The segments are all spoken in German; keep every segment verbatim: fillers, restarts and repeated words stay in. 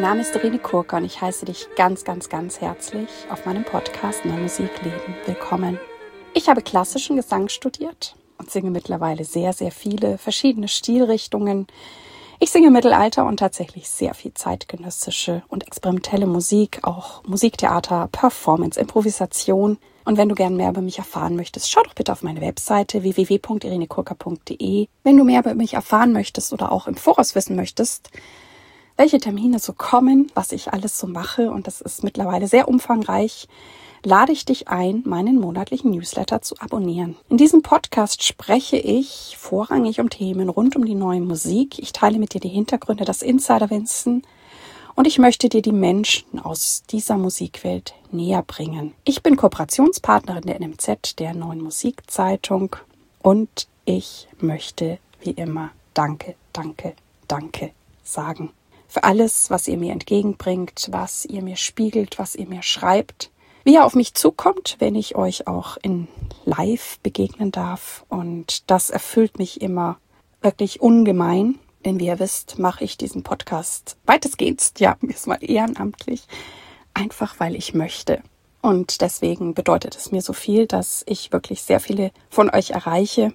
Name ist Irene Kurka und ich heiße dich ganz, ganz, ganz herzlich auf meinem Podcast Neue Musik Leben willkommen. Ich habe klassischen Gesang studiert und singe mittlerweile sehr, sehr viele verschiedene Stilrichtungen. Ich singe Mittelalter und tatsächlich sehr viel zeitgenössische und experimentelle Musik, auch Musiktheater, Performance, Improvisation. Und wenn du gern mehr über mich erfahren möchtest, schau doch bitte auf meine Webseite w w w punkt irene kurka punkt d e. Wenn du mehr über mich erfahren möchtest oder auch im Voraus wissen möchtest, welche Termine so kommen, was ich alles so mache, und das ist mittlerweile sehr umfangreich, lade ich dich ein, meinen monatlichen Newsletter zu abonnieren. In diesem Podcast spreche ich vorrangig um Themen rund um die neue Musik. Ich teile mit dir die Hintergründe, das Insiderwissen und ich möchte dir die Menschen aus dieser Musikwelt näher bringen. Ich bin Kooperationspartnerin der N M Z, der Neuen Musikzeitung, und ich möchte wie immer Danke, Danke, Danke sagen. Für alles, was ihr mir entgegenbringt, was ihr mir spiegelt, was ihr mir schreibt, wie ihr auf mich zukommt, wenn ich euch auch in live begegnen darf. Und das erfüllt mich immer wirklich ungemein, denn wie ihr wisst, mache ich diesen Podcast weitestgehend, ja, erstmal ehrenamtlich, einfach weil ich möchte. Und deswegen bedeutet es mir so viel, dass ich wirklich sehr viele von euch erreiche.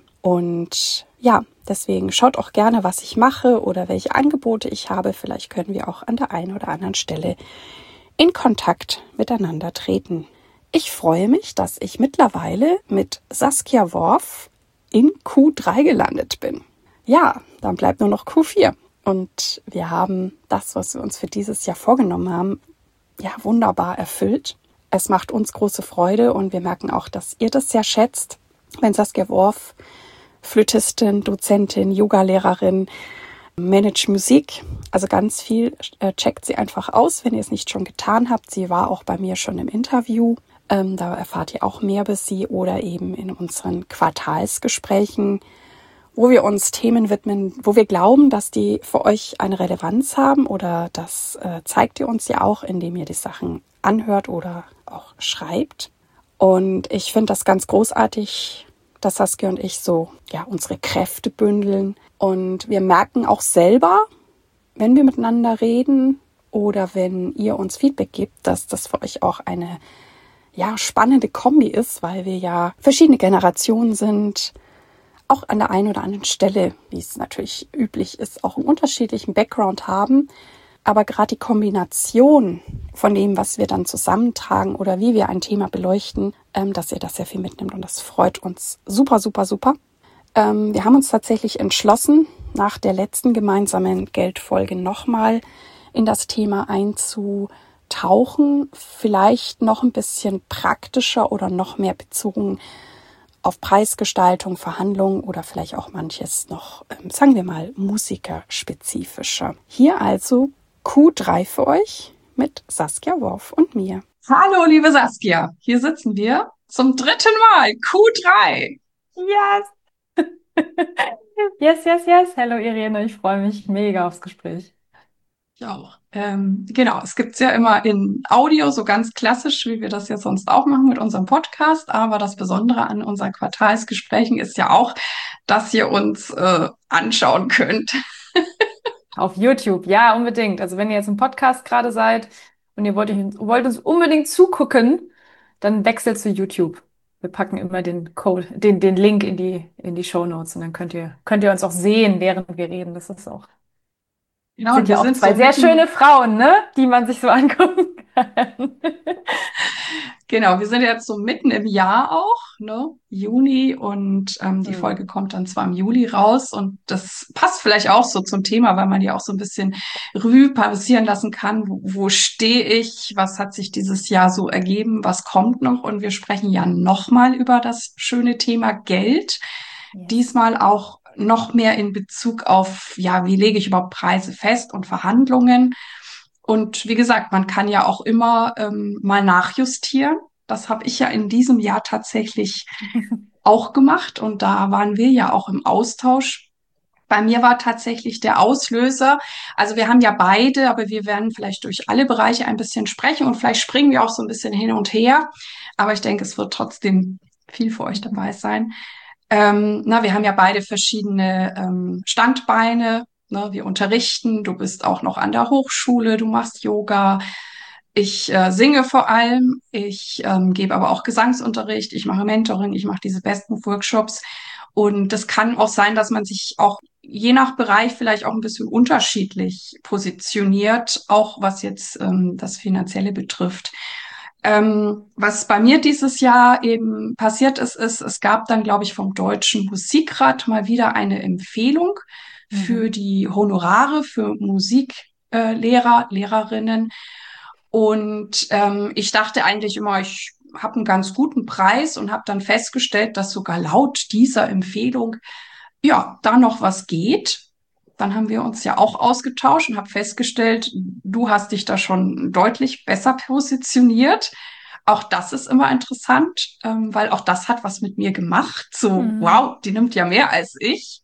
Und ja, deswegen schaut auch gerne, was ich mache oder welche Angebote ich habe. Vielleicht können wir auch an der einen oder anderen Stelle in Kontakt miteinander treten. Ich freue mich, dass ich mittlerweile mit Saskia Worf in Q drei gelandet bin. Ja, dann bleibt nur noch Q vier. Und wir haben das, was wir uns für dieses Jahr vorgenommen haben, ja, wunderbar erfüllt. Es macht uns große Freude und wir merken auch, dass ihr das sehr schätzt, wenn Saskia Worf, Flötistin, Dozentin, Yogalehrerin, Manage Musik, also ganz viel, äh, checkt sie einfach aus, wenn ihr es nicht schon getan habt. Sie war auch bei mir schon im Interview, ähm, da erfahrt ihr auch mehr über sie, oder eben in unseren Quartalsgesprächen, wo wir uns Themen widmen, wo wir glauben, dass die für euch eine Relevanz haben, oder das äh, zeigt ihr uns ja auch, indem ihr die Sachen anhört oder auch schreibt. Und ich finde das ganz großartig, dass Saskia und ich so ja unsere Kräfte bündeln. Und wir merken auch selber, wenn wir miteinander reden oder wenn ihr uns Feedback gebt, dass das für euch auch eine ja spannende Kombi ist, weil wir ja verschiedene Generationen sind, auch an der einen oder anderen Stelle, wie es natürlich üblich ist, auch einen unterschiedlichen Background haben. Aber gerade die Kombination von dem, was wir dann zusammentragen oder wie wir ein Thema beleuchten, ähm, dass ihr das sehr viel mitnimmt, und das freut uns super, super, super. Ähm, wir haben uns tatsächlich entschlossen, nach der letzten gemeinsamen Geldfolge nochmal in das Thema einzutauchen, vielleicht noch ein bisschen praktischer oder noch mehr bezogen auf Preisgestaltung, Verhandlungen oder vielleicht auch manches noch, ähm, sagen wir mal, musikerspezifischer. Hier also Q drei für euch mit Saskia Worf und mir. Hallo, liebe Saskia. Hier sitzen wir zum dritten Mal. Q drei. Yes! Yes, yes, yes. Hallo Irene, ich freue mich mega aufs Gespräch. Ich auch. Ähm, genau, es gibt's ja immer in Audio, so ganz klassisch, wie wir das ja sonst auch machen mit unserem Podcast. Aber das Besondere an unseren Quartalsgesprächen ist ja auch, dass ihr uns äh, anschauen könnt. Auf YouTube, ja, unbedingt. Also wenn ihr jetzt im Podcast gerade seid und ihr wollt, euch- wollt uns unbedingt zugucken, dann wechselt zu YouTube. Wir packen immer den Code, den, den Link in die, in die Shownotes, und dann könnt ihr, könnt ihr uns auch sehen, während wir reden. Das ist auch, Genau, und sind wir ja auch sind zwei so sehr schöne mitten. Frauen, ne? Die man sich so angucken kann. Genau, wir sind jetzt so mitten im Jahr auch, ne? Juni, und ähm, die Folge Hm. kommt dann zwar im Juli raus, und das passt vielleicht auch so zum Thema, weil man ja auch so ein bisschen Revue passieren lassen kann. Wo, wo stehe ich? Was hat sich dieses Jahr so ergeben? Was kommt noch? Und wir sprechen ja nochmal über das schöne Thema Geld. Yes. Diesmal auch noch mehr in Bezug auf, ja, wie lege ich überhaupt Preise fest und Verhandlungen? Und wie gesagt, man kann ja auch immer ähm, mal nachjustieren. Das habe ich ja in diesem Jahr tatsächlich auch gemacht, und da waren wir ja auch im Austausch. Bei mir war tatsächlich der Auslöser, also wir haben ja beide, aber wir werden vielleicht durch alle Bereiche ein bisschen sprechen, und vielleicht springen wir auch so ein bisschen hin und her. Aber ich denke, es wird trotzdem viel für euch dabei sein. Ähm, na, wir haben ja beide verschiedene ähm, Standbeine. Ne? Wir unterrichten, du bist auch noch an der Hochschule, du machst Yoga. Ich äh, singe vor allem, ich ähm, gebe aber auch Gesangsunterricht, ich mache Mentoring, ich mache diese besten Workshops. Und das kann auch sein, dass man sich auch je nach Bereich vielleicht auch ein bisschen unterschiedlich positioniert, auch was jetzt ähm, das Finanzielle betrifft. Ähm, was bei mir dieses Jahr eben passiert ist, ist, es gab dann, glaube ich, vom Deutschen Musikrat mal wieder eine Empfehlung für Mhm. die Honorare für Musiklehrer, äh, Lehrer, Lehrerinnen. Und ähm, ich dachte eigentlich immer, ich habe einen ganz guten Preis und habe dann festgestellt, dass sogar laut dieser Empfehlung ja da noch was geht. Dann haben wir uns ja auch ausgetauscht und habe festgestellt, du hast dich da schon deutlich besser positioniert. Auch das ist immer interessant, ähm, weil auch das hat was mit mir gemacht. So, Mhm. wow, die nimmt ja mehr als ich.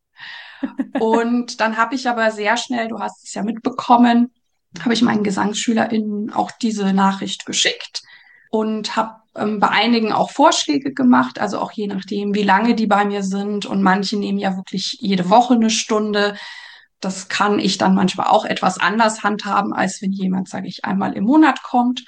Und dann habe ich aber sehr schnell, du hast es ja mitbekommen, habe ich meinen GesangsschülerInnen auch diese Nachricht geschickt und habe ähm, bei einigen auch Vorschläge gemacht, also auch je nachdem, wie lange die bei mir sind. Und manche nehmen ja wirklich jede Woche eine Stunde. Das kann ich dann manchmal auch etwas anders handhaben, als wenn jemand, sage ich, einmal im Monat kommt.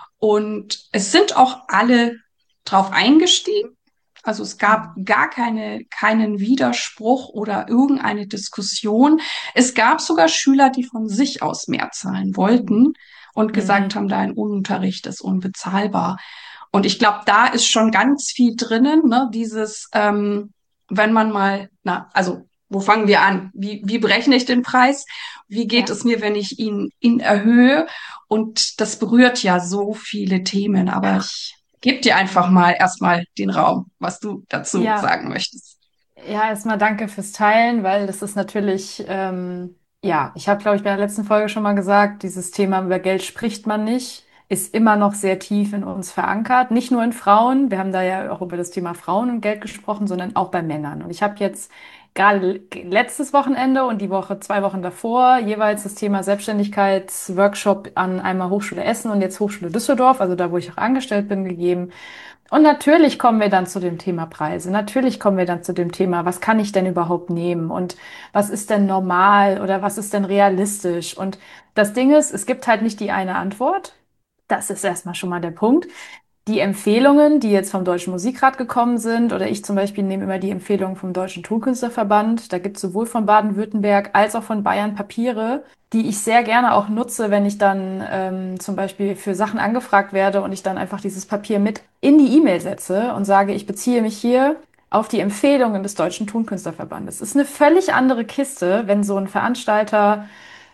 Und es sind auch alle drauf eingestiegen. Also es gab Mhm. gar keine, keinen Widerspruch oder irgendeine Diskussion. Es gab sogar Schüler, die von sich aus mehr zahlen wollten und gesagt Mhm. haben, dein Unterricht ist unbezahlbar. Und ich glaube, da ist schon ganz viel drinnen, ne? Dieses, ähm, wenn man mal, na, also wo fangen wir an? Wie, wie berechne ich den Preis? Wie geht Ja. es mir, wenn ich ihn, ihn erhöhe? Und das berührt ja so viele Themen, aber ich gebe dir einfach mal erstmal den Raum, was du dazu Ja, sagen möchtest. ja, erstmal danke fürs Teilen, weil das ist natürlich, ähm, ja, ich habe, glaube ich, bei der letzten Folge schon mal gesagt, dieses Thema über Geld spricht man nicht, ist immer noch sehr tief in uns verankert. Nicht nur in Frauen, wir haben da ja auch über das Thema Frauen und Geld gesprochen, sondern auch bei Männern. Und ich habe jetzt gerade letztes Wochenende und die Woche, zwei Wochen davor, jeweils das Thema Selbstständigkeitsworkshop an einmal Hochschule Essen und jetzt Hochschule Düsseldorf, also da, wo ich auch angestellt bin, gegeben. Und natürlich kommen wir dann zu dem Thema Preise. Natürlich kommen wir dann zu dem Thema, was kann ich denn überhaupt nehmen und was ist denn normal oder was ist denn realistisch? Und das Ding ist, es gibt halt nicht die eine Antwort. Das ist erstmal schon mal der Punkt. Die Empfehlungen, die jetzt vom Deutschen Musikrat gekommen sind, oder ich zum Beispiel nehme immer die Empfehlungen vom Deutschen Tonkünstlerverband. Da gibt es sowohl von Baden-Württemberg als auch von Bayern Papiere, die ich sehr gerne auch nutze, wenn ich dann ähm, zum Beispiel für Sachen angefragt werde und ich dann einfach dieses Papier mit in die E-Mail setze und sage, ich beziehe mich hier auf die Empfehlungen des Deutschen Tonkünstlerverbandes. Es ist eine völlig andere Kiste, wenn so ein Veranstalter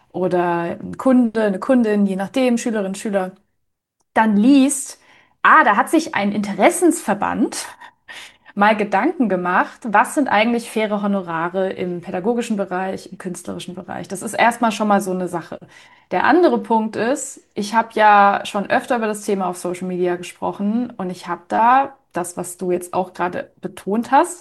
oder ein Kunde, eine Kundin, je nachdem, Schülerin, Schüler, dann liest, ah, da hat sich ein Interessensverband mal Gedanken gemacht, was sind eigentlich faire Honorare im pädagogischen Bereich, im künstlerischen Bereich. Das ist erstmal schon mal so eine Sache. Der andere Punkt ist, ich habe ja schon öfter über das Thema auf Social Media gesprochen und ich habe da das, was du jetzt auch gerade betont hast,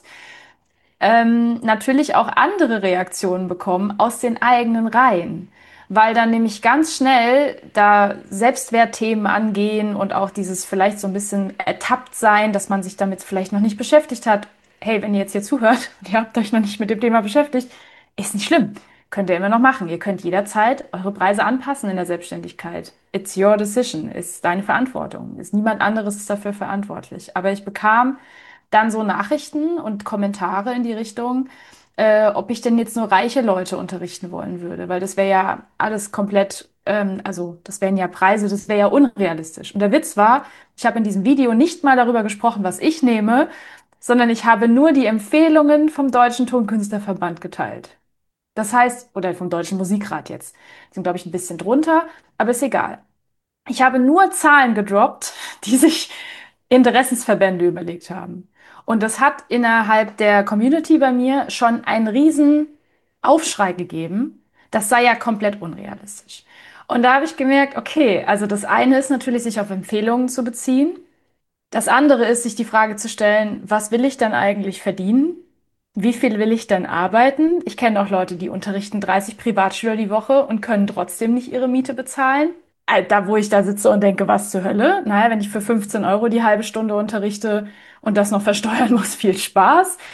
ähm, natürlich auch andere Reaktionen bekommen aus den eigenen Reihen. Weil dann nämlich ganz schnell da Selbstwertthemen angehen und auch dieses vielleicht so ein bisschen ertappt sein, dass man sich damit vielleicht noch nicht beschäftigt hat. Hey, wenn ihr jetzt hier zuhört und ihr habt euch noch nicht mit dem Thema beschäftigt, ist nicht schlimm. Könnt ihr immer noch machen. Ihr könnt jederzeit eure Preise anpassen in der Selbstständigkeit. It's your decision, ist deine Verantwortung. Ist niemand anderes ist dafür verantwortlich. Aber ich bekam dann so Nachrichten und Kommentare in die Richtung, äh, ob ich denn jetzt nur reiche Leute unterrichten wollen würde, weil das wäre ja alles komplett, ähm, also das wären ja Preise, das wäre ja unrealistisch. Und der Witz war, ich habe in diesem Video nicht mal darüber gesprochen, was ich nehme, sondern ich habe nur die Empfehlungen vom Deutschen Tonkünstlerverband geteilt. Das heißt, oder vom Deutschen Musikrat jetzt. Die sind, glaube ich, ein bisschen drunter, aber ist egal. Ich habe nur Zahlen gedroppt, die sich Interessensverbände überlegt haben. Und das hat innerhalb der Community bei mir schon einen riesen Aufschrei gegeben. Das sei ja komplett unrealistisch. Und da habe ich gemerkt, okay, also das eine ist natürlich, sich auf Empfehlungen zu beziehen. Das andere ist, sich die Frage zu stellen, was will ich denn eigentlich verdienen? Wie viel will ich denn arbeiten? Ich kenne auch Leute, die unterrichten dreißig Privatschüler die Woche und können trotzdem nicht ihre Miete bezahlen. Äh, Da, wo ich da sitze und denke, was zur Hölle? Naja, wenn ich für fünfzehn Euro die halbe Stunde unterrichte und das noch versteuern muss, viel Spaß.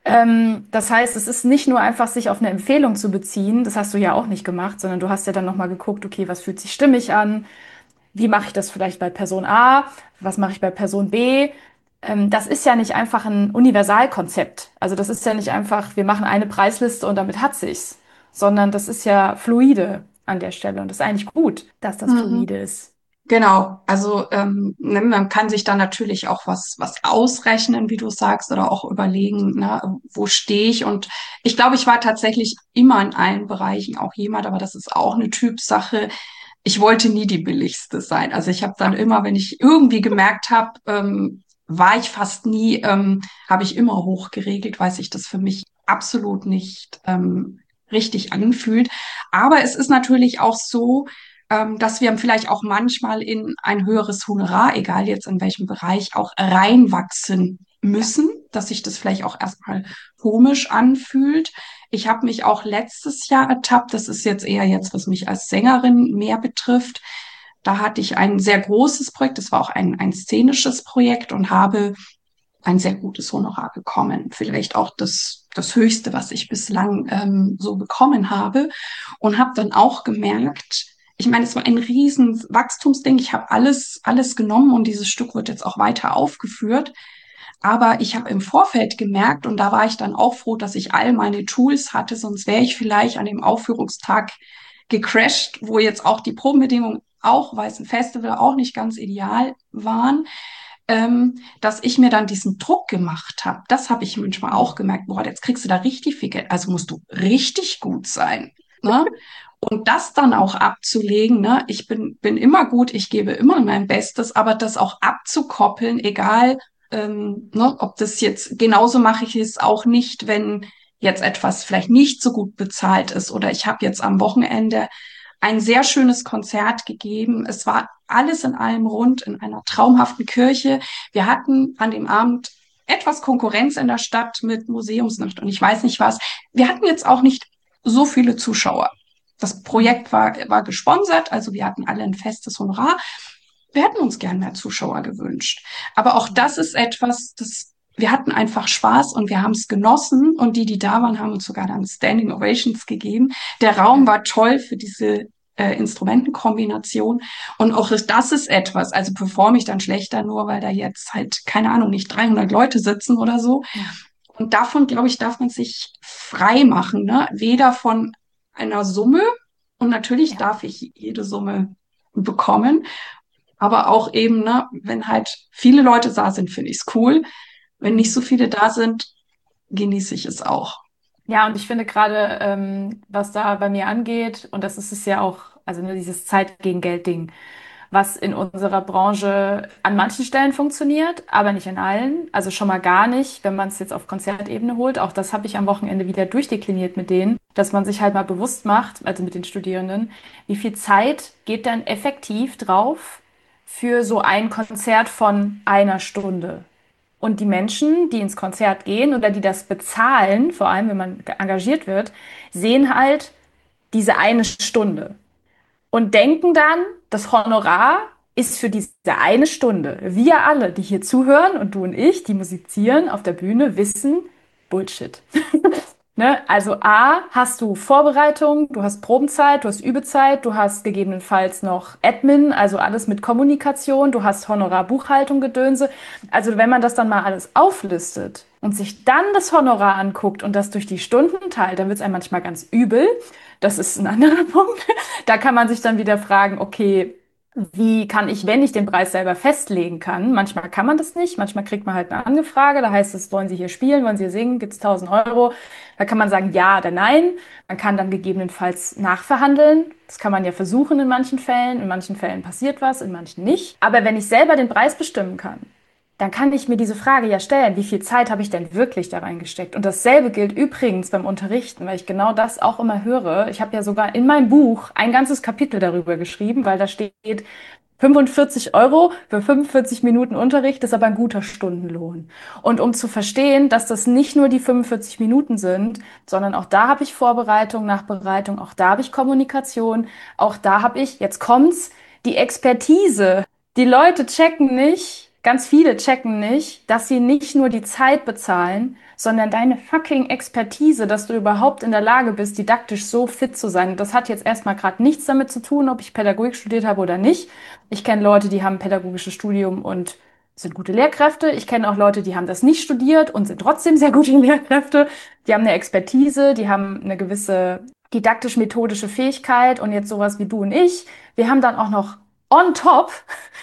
Ähm, das heißt, es ist nicht nur einfach, sich auf eine Empfehlung zu beziehen, das hast du ja auch nicht gemacht, sondern du hast ja dann nochmal geguckt, okay, was fühlt sich stimmig an? Wie mache ich das vielleicht bei Person A? Was mache ich bei Person B? Ähm, das ist ja nicht einfach ein Universalkonzept. Also das ist ja nicht einfach, wir machen eine Preisliste und damit hat sich's, sondern das ist ja fluide an der Stelle und das ist eigentlich gut, dass das Mhm. fluide ist. Genau, also ähm, ne, man kann sich dann natürlich auch was, was ausrechnen, wie du sagst, oder auch überlegen, ne, wo stehe ich. Und ich glaube, ich war tatsächlich immer in allen Bereichen auch jemand, aber das ist auch eine Typsache. Ich wollte nie die billigste sein. Also ich habe dann immer, wenn ich irgendwie gemerkt habe, ähm, war ich fast nie, ähm, habe ich immer hoch geregelt, weil sich das für mich absolut nicht ähm, richtig anfühlt. Aber es ist natürlich auch so, ähm, dass wir vielleicht auch manchmal in ein höheres Honorar, egal jetzt in welchem Bereich, auch reinwachsen Ja. müssen, dass sich das vielleicht auch erstmal komisch anfühlt. Ich habe mich auch letztes Jahr ertappt, das ist jetzt eher jetzt, was mich als Sängerin mehr betrifft. Da hatte ich ein sehr großes Projekt, das war auch ein, ein szenisches Projekt und habe ein sehr gutes Honorar bekommen. Vielleicht auch das, das Höchste, was ich bislang ähm, so bekommen habe. Und habe dann auch gemerkt, ich meine, es war ein riesen Wachstumsding. Ich habe alles, alles genommen und dieses Stück wird jetzt auch weiter aufgeführt. Aber ich habe im Vorfeld gemerkt, und da war ich dann auch froh, dass ich all meine Tools hatte, sonst wäre ich vielleicht an dem Aufführungstag gecrashed, wo jetzt auch die Probenbedingungen auch, weil es ein Festival auch nicht ganz ideal waren, ähm, dass ich mir dann diesen Druck gemacht habe. Das habe ich manchmal auch gemerkt. Boah, jetzt kriegst du da richtig viel Geld, also musst du richtig gut sein. Ne? Und das dann auch abzulegen, ne? Ich bin, bin immer gut, ich gebe immer mein Bestes, aber das auch abzukoppeln, egal, ähm, ne, ob das jetzt, genauso mache ich es auch nicht, wenn jetzt etwas vielleicht nicht so gut bezahlt ist oder ich habe jetzt am Wochenende ein sehr schönes Konzert gegeben. Es war alles in allem rund in einer traumhaften Kirche. Wir hatten an dem Abend etwas Konkurrenz in der Stadt mit Museumsnacht und ich weiß nicht was. Wir hatten jetzt auch nicht so viele Zuschauer. Das Mhm. Projekt war, war gesponsert, also wir hatten alle ein festes Honorar. Wir hätten uns gern mehr Zuschauer gewünscht. Aber auch das ist etwas, das wir hatten einfach Spaß und wir haben es genossen und die, die da waren, haben uns sogar dann Standing Ovations gegeben. Der Raum Ja. war toll für diese äh, Instrumentenkombination und auch das ist etwas, also performe ich dann schlechter nur, weil da jetzt halt, keine Ahnung, nicht dreihundert Leute sitzen oder so. Ja. Und davon, glaube ich, darf man sich frei machen, ne? Weder von einer Summe und natürlich Ja. darf ich jede Summe bekommen, aber auch eben, ne, wenn halt viele Leute da sind, finde ich es cool. Wenn nicht Mhm. so viele da sind, genieße ich es auch. Ja, und ich finde gerade, ähm, was da bei mir angeht, und das ist es ja auch, also ne, dieses Zeit gegen Geld-Ding, was in unserer Branche an manchen Stellen funktioniert, aber nicht in allen. Also schon mal gar nicht, wenn man es jetzt auf Konzertebene holt. Auch das habe ich am Wochenende wieder durchdekliniert mit denen, dass man sich halt mal bewusst macht, also mit den Studierenden, wie viel Zeit geht dann effektiv drauf für so ein Konzert von einer Stunde. Und die Menschen, die ins Konzert gehen oder die das bezahlen, vor allem wenn man engagiert wird, sehen halt diese eine Stunde und denken dann, das Honorar ist für diese eine Stunde. Wir alle, die hier zuhören und du und ich, die musizieren auf der Bühne, wissen, Bullshit. Ne? Also A, hast du Vorbereitung, du hast Probenzeit, du hast Übezeit, du hast gegebenenfalls noch Admin, also alles mit Kommunikation, du hast Honorar, Buchhaltung, Gedönse. Also wenn man das dann mal alles auflistet und sich dann das Honorar anguckt und das durch die Stunden teilt, dann wird es einem manchmal ganz übel. Das ist ein anderer Punkt. Da kann man sich dann wieder fragen, okay, wie kann ich, wenn ich den Preis selber festlegen kann? Manchmal kann man das nicht, manchmal kriegt man halt eine Angefrage, da heißt es, wollen Sie hier spielen, wollen Sie hier singen, gibt's tausend Euro. Da kann man sagen ja oder nein. Man kann dann gegebenenfalls nachverhandeln. Das kann man ja versuchen in manchen Fällen. In manchen Fällen passiert was, in manchen nicht. Aber wenn ich selber den Preis bestimmen kann, dann kann ich mir diese Frage ja stellen, wie viel Zeit habe ich denn wirklich da reingesteckt? Und dasselbe gilt übrigens beim Unterrichten, weil ich genau das auch immer höre. Ich habe ja sogar in meinem Buch ein ganzes Kapitel darüber geschrieben, weil da steht, fünfundvierzig Euro für fünfundvierzig Minuten Unterricht ist aber ein guter Stundenlohn. Und um zu verstehen, dass das nicht nur die fünfundvierzig Minuten sind, sondern auch da habe ich Vorbereitung, Nachbereitung, auch da habe ich Kommunikation, auch da habe ich, jetzt kommt's, die Expertise. Die Leute checken nicht, ganz viele checken nicht, dass sie nicht nur die Zeit bezahlen, sondern deine fucking Expertise, dass du überhaupt in der Lage bist, didaktisch so fit zu sein. Und das hat jetzt erstmal gerade nichts damit zu tun, ob ich Pädagogik studiert habe oder nicht. Ich kenne Leute, die haben ein pädagogisches Studium und sind gute Lehrkräfte. Ich kenne auch Leute, die haben das nicht studiert und sind trotzdem sehr gute Lehrkräfte. Die haben eine Expertise, die haben eine gewisse didaktisch-methodische Fähigkeit und jetzt sowas wie du und ich. Wir haben dann auch noch on top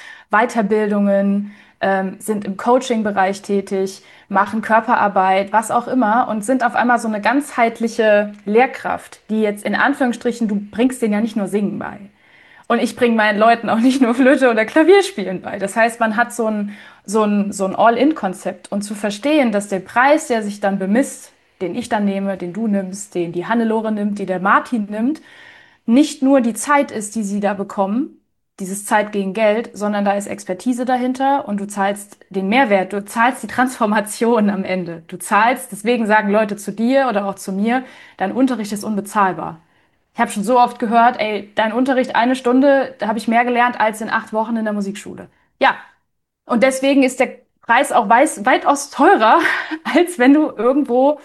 Weiterbildungen, ähm, sind im Coaching-Bereich tätig, machen Körperarbeit, was auch immer und sind auf einmal so eine ganzheitliche Lehrkraft, die jetzt in Anführungsstrichen, du bringst denen ja nicht nur Singen bei. Und ich bringe meinen Leuten auch nicht nur Flöte oder Klavierspielen bei. Das heißt, man hat so ein, so ein, so ein All-in-Konzept. Und zu verstehen, dass der Preis, der sich dann bemisst, den ich dann nehme, den du nimmst, den die Hannelore nimmt, die der Martin nimmt, nicht nur die Zeit ist, die sie da bekommen, dieses Zeit gegen Geld, sondern da ist Expertise dahinter und du zahlst den Mehrwert, du zahlst die Transformation am Ende. Du zahlst, deswegen sagen Leute zu dir oder auch zu mir, dein Unterricht ist unbezahlbar. Ich habe schon so oft gehört, ey, dein Unterricht eine Stunde, da habe ich mehr gelernt als in acht Wochen in der Musikschule. Ja, und deswegen ist der Preis auch weiß, weitaus teurer, als wenn du irgendwo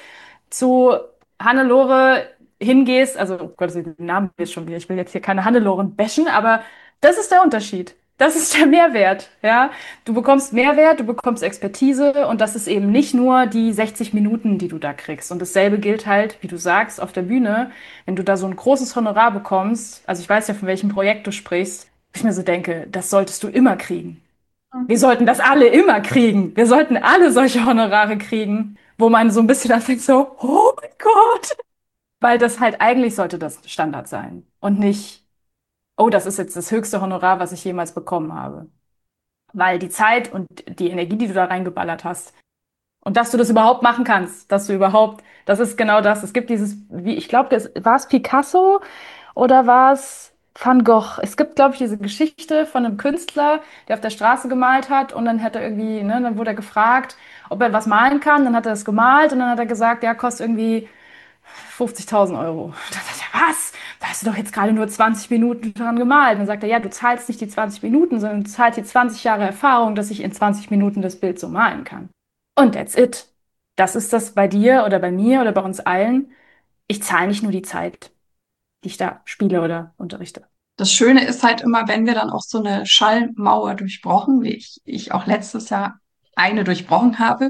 zu Hannelore hingehst. Also, oh Gott, den Namen ist schon wieder. Ich will jetzt hier keine Hanneloren bashen, aber das ist der Unterschied. Das ist der Mehrwert, ja. Du bekommst Mehrwert, du bekommst Expertise und das ist eben nicht nur die sechzig Minuten, die du da kriegst. Und dasselbe gilt halt, wie du sagst, auf der Bühne, wenn du da so ein großes Honorar bekommst. Also ich weiß ja, von welchem Projekt du sprichst. Ich mir so denke, das solltest du immer kriegen. Wir sollten das alle immer kriegen. Wir sollten alle solche Honorare kriegen, wo man so ein bisschen anfängt so, oh mein Gott. Weil das halt eigentlich sollte das Standard sein und nicht, oh, das ist jetzt das höchste Honorar, was ich jemals bekommen habe. Weil die Zeit und die Energie, die du da reingeballert hast und dass du das überhaupt machen kannst, dass du überhaupt, das ist genau das. Es gibt dieses, wie ich glaube, das war es Picasso oder war es Van Gogh? Es gibt, glaube ich, diese Geschichte von einem Künstler, der auf der Straße gemalt hat und dann hat er irgendwie, ne, dann wurde er gefragt, ob er was malen kann. Dann hat er das gemalt und dann hat er gesagt, ja, kostet irgendwie fünfzigtausend Euro. Da sagt er, was? Da hast du doch jetzt gerade nur zwanzig Minuten dran gemalt. Dann sagt er, ja, du zahlst nicht die zwanzig Minuten, sondern du zahlst die zwanzig Jahre Erfahrung, dass ich in zwanzig Minuten das Bild so malen kann. Und that's it. Das ist das bei dir oder bei mir oder bei uns allen. Ich zahle nicht nur die Zeit, die ich da spiele oder unterrichte. Das Schöne ist halt immer, wenn wir dann auch so eine Schallmauer durchbrochen, wie ich, ich auch letztes Jahr eine durchbrochen habe.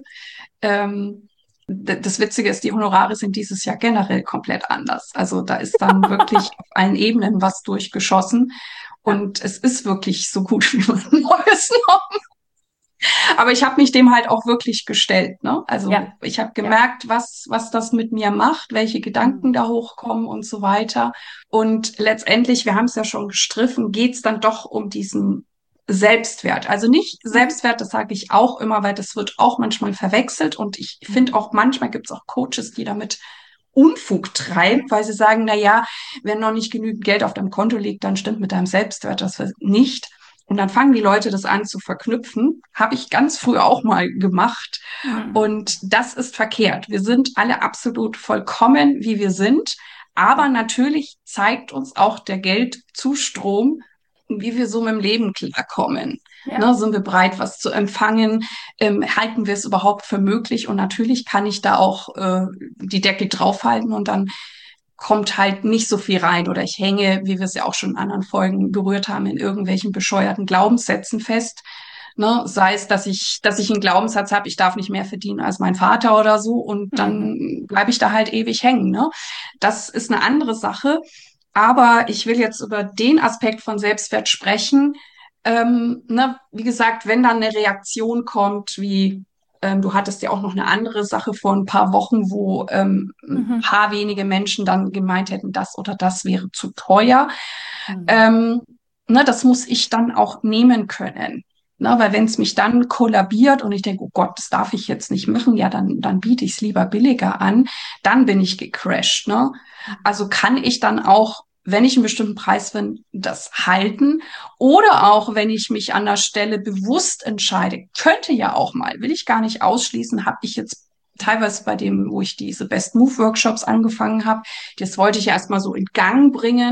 Ähm, d- das Witzige ist, die Honorare sind dieses Jahr generell komplett anders. Also da ist dann wirklich auf allen Ebenen was durchgeschossen. Ja. Und es ist wirklich so gut wie was Neues noch. Aber ich habe mich dem halt auch wirklich gestellt, ne? Also Ja. ich habe Ja. gemerkt, was, was das mit mir macht, welche Gedanken Mhm. da hochkommen und so weiter. Und letztendlich, wir haben es ja schon gestriffen, geht's dann doch um diesen Selbstwert. Also nicht Mhm. Selbstwert, das sage ich auch immer, weil das wird auch manchmal verwechselt. Und ich finde auch, manchmal gibt es auch Coaches, die damit Unfug treiben, weil sie sagen, na ja, wenn noch nicht genügend Geld auf deinem Konto liegt, dann stimmt mit deinem Selbstwert das nicht. Und dann fangen die Leute das an zu verknüpfen. Habe ich ganz früh auch mal gemacht. Mhm. Und das ist verkehrt. Wir sind alle absolut vollkommen, wie wir sind. Aber natürlich zeigt uns auch der Geldzustrom, wie wir so mit dem Leben klarkommen. Ja. Ne, sind wir bereit, was zu empfangen? Ähm, halten wir es überhaupt für möglich? Und natürlich kann ich da auch äh, die Deckel draufhalten und dann kommt halt nicht so viel rein oder ich hänge, wie wir es ja auch schon in anderen Folgen berührt haben, in irgendwelchen bescheuerten Glaubenssätzen fest. Ne? Sei es, dass ich, dass ich einen Glaubenssatz habe, ich darf nicht mehr verdienen als mein Vater oder so und Mhm. dann bleibe ich da halt ewig hängen. Ne? Das ist eine andere Sache. Aber ich will jetzt über den Aspekt von Selbstwert sprechen. Ähm, ne? Wie gesagt, wenn dann eine Reaktion kommt, wie ähm, du hattest ja auch noch eine andere Sache vor ein paar Wochen, wo ähm, ein Mhm. paar wenige Menschen dann gemeint hätten, das oder das wäre zu teuer. Mhm. Ähm, ne, das muss ich dann auch nehmen können. Ne, weil wenn es mich dann kollabiert und ich denke, oh Gott, das darf ich jetzt nicht machen, ja, dann, dann biete ich es lieber billiger an, dann bin ich gecrashed. Ne? Also kann ich dann auch, wenn ich einen bestimmten Preis finde, das halten. Oder auch, wenn ich mich an der Stelle bewusst entscheide, könnte ja auch mal, will ich gar nicht ausschließen, habe ich jetzt teilweise bei dem, wo ich diese Best Move Workshops angefangen habe, das wollte ich ja erstmal so in Gang bringen.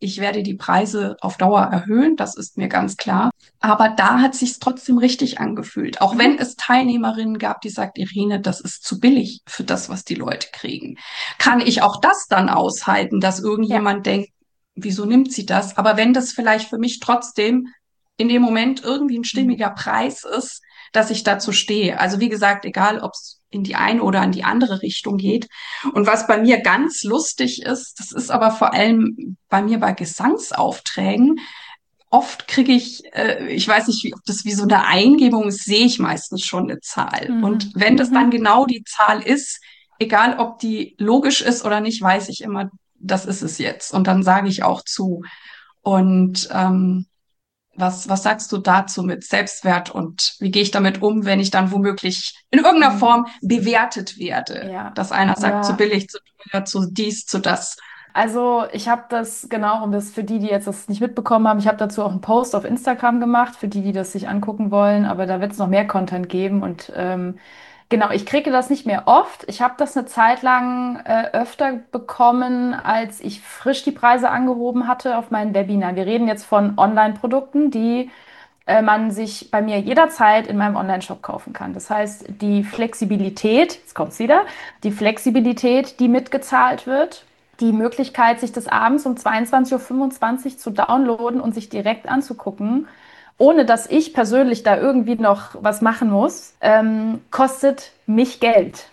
ich werde die Preise auf Dauer erhöhen, das ist mir ganz klar. Aber da hat sich's trotzdem richtig angefühlt. Auch wenn es Teilnehmerinnen gab, die sagt, Irene, das ist zu billig für das, was die Leute kriegen. Kann ich auch das dann aushalten, dass Ja. irgendjemand denkt, wieso nimmt sie das? Aber wenn das vielleicht für mich trotzdem in dem Moment irgendwie ein stimmiger Preis ist, dass ich dazu stehe. Also wie gesagt, egal ob es in die eine oder in die andere Richtung geht. Und was bei mir ganz lustig ist, das ist aber vor allem bei mir bei Gesangsaufträgen, oft kriege ich, äh, ich weiß nicht, wie, ob das wie so eine Eingebung ist, sehe ich meistens schon eine Zahl. Und Mhm. wenn das dann Mhm. genau die Zahl ist, egal ob die logisch ist oder nicht, weiß ich immer, das ist es jetzt. Und dann sage ich auch zu. Und ähm, was, was sagst du dazu mit Selbstwert und wie gehe ich damit um, wenn ich dann womöglich in irgendeiner Mhm. Form bewertet werde? Ja. Dass einer sagt, zu Ja. billig, zu teuer, zu dies, zu das. Also ich habe das, genau, um das für die, die jetzt das nicht mitbekommen haben, ich habe dazu auch einen Post auf Instagram gemacht, für die, die das sich angucken wollen, aber da wird es noch mehr Content geben und ähm, genau, ich kriege das nicht mehr oft. Ich habe das eine Zeit lang äh, öfter bekommen, als ich frisch die Preise angehoben hatte auf meinen Webinaren. Wir reden jetzt von Online-Produkten, die äh, man sich bei mir jederzeit in meinem Online-Shop kaufen kann. Das heißt, die Flexibilität, jetzt kommt's wieder, die Flexibilität, die mitgezahlt wird, die Möglichkeit, sich das abends um zweiundzwanzig Uhr fünfundzwanzig zu downloaden und sich direkt anzugucken, ohne dass ich persönlich da irgendwie noch was machen muss, ähm, kostet mich Geld.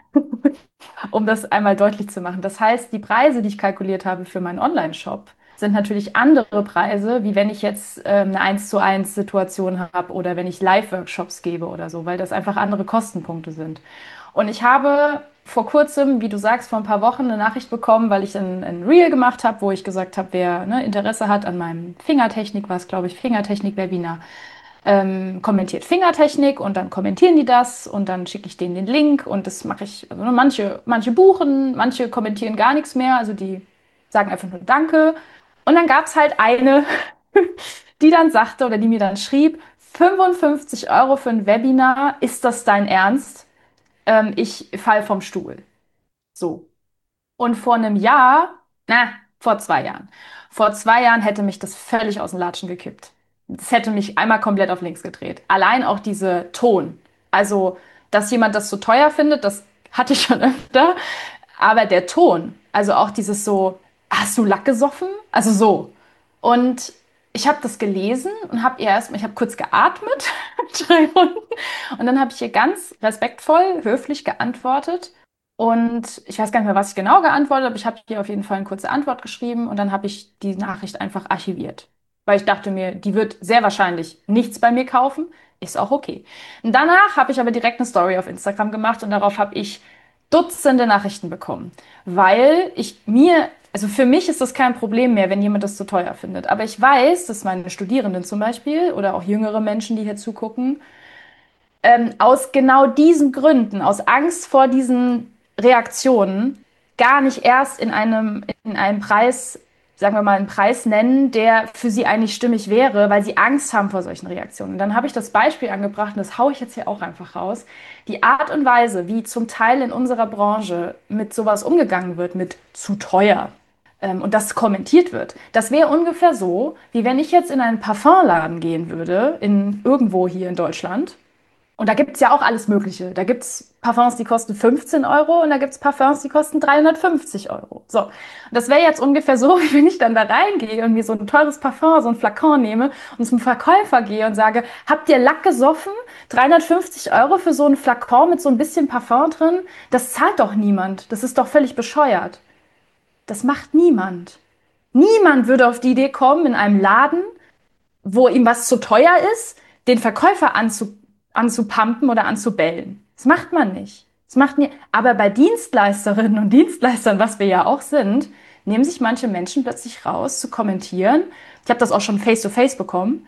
Um das einmal deutlich zu machen. Das heißt, die Preise, die ich kalkuliert habe für meinen Online-Shop, sind natürlich andere Preise, wie wenn ich jetzt ähm, eine eins zu eins Situation habe oder wenn ich Live-Workshops gebe oder so, weil das einfach andere Kostenpunkte sind. Und ich habe vor kurzem, wie du sagst, vor ein paar Wochen eine Nachricht bekommen, weil ich ein, ein Reel gemacht habe, wo ich gesagt habe, wer ne, Interesse hat an meinem Fingertechnik, war es glaube ich, Fingertechnik-Webinar, ähm, kommentiert Fingertechnik und dann kommentieren die das und dann schicke ich denen den Link und das mache ich, also ne, manche, manche buchen, manche kommentieren gar nichts mehr, also die sagen einfach nur Danke. Und dann gab es halt eine, die dann sagte oder die mir dann schrieb, fünfundfünfzig Euro für ein Webinar, ist das dein Ernst? Ähm, ich fall vom Stuhl. So. Und vor einem Jahr, na, vor zwei Jahren, vor zwei Jahren hätte mich das völlig aus den Latschen gekippt. Das hätte mich einmal komplett auf links gedreht. Allein auch diese Ton. Also, dass jemand das so teuer findet, das hatte ich schon öfter. Aber der Ton, also auch dieses so, hast du Lack gesoffen? Also so. Und ich habe das gelesen und habe ihr erstmal, ich habe kurz geatmet, drei Runden. Und dann habe ich ihr ganz respektvoll, höflich geantwortet. Und ich weiß gar nicht mehr, was ich genau geantwortet habe. Ich habe hier auf jeden Fall eine kurze Antwort geschrieben und dann habe ich die Nachricht einfach archiviert. Weil ich dachte mir, die wird sehr wahrscheinlich nichts bei mir kaufen. Ist auch okay. Und danach habe ich aber direkt eine Story auf Instagram gemacht und darauf habe ich Dutzende Nachrichten bekommen. Weil ich mir, also für mich ist das kein Problem mehr, wenn jemand das zu teuer findet. Aber ich weiß, dass meine Studierenden zum Beispiel oder auch jüngere Menschen, die hier zugucken, ähm, aus genau diesen Gründen, aus Angst vor diesen Reaktionen, gar nicht erst in einem, in einem Preis, sagen wir mal, einen Preis nennen, der für sie eigentlich stimmig wäre, weil sie Angst haben vor solchen Reaktionen. Und dann habe ich das Beispiel angebracht, und das haue ich jetzt hier auch einfach raus. Die Art und Weise, wie zum Teil in unserer Branche mit sowas umgegangen wird, mit zu teuer, ähm, und das kommentiert wird. Das wäre ungefähr so, wie wenn ich jetzt in einen Parfumladen gehen würde, in irgendwo hier in Deutschland, und da gibt es ja auch alles Mögliche. Da gibt es Parfums, die kosten fünfzehn Euro und da gibt es Parfums, die kosten dreihundertfünfzig Euro. So, und das wäre jetzt ungefähr so, wie wenn ich dann da reingehe und mir so ein teures Parfum, so ein Flakon nehme und zum Verkäufer gehe und sage, habt ihr Lack gesoffen? dreihundertfünfzig Euro für so ein Flakon mit so ein bisschen Parfum drin? Das zahlt doch niemand. Das ist doch völlig bescheuert. Das macht niemand. Niemand würde auf die Idee kommen, in einem Laden, wo ihm was zu teuer ist, den Verkäufer anzu, anzupumpen oder anzubellen. Das macht man nicht. Das macht nie. Aber bei Dienstleisterinnen und Dienstleistern, was wir ja auch sind, nehmen sich manche Menschen plötzlich raus zu kommentieren. Ich habe das auch schon face-to-face bekommen.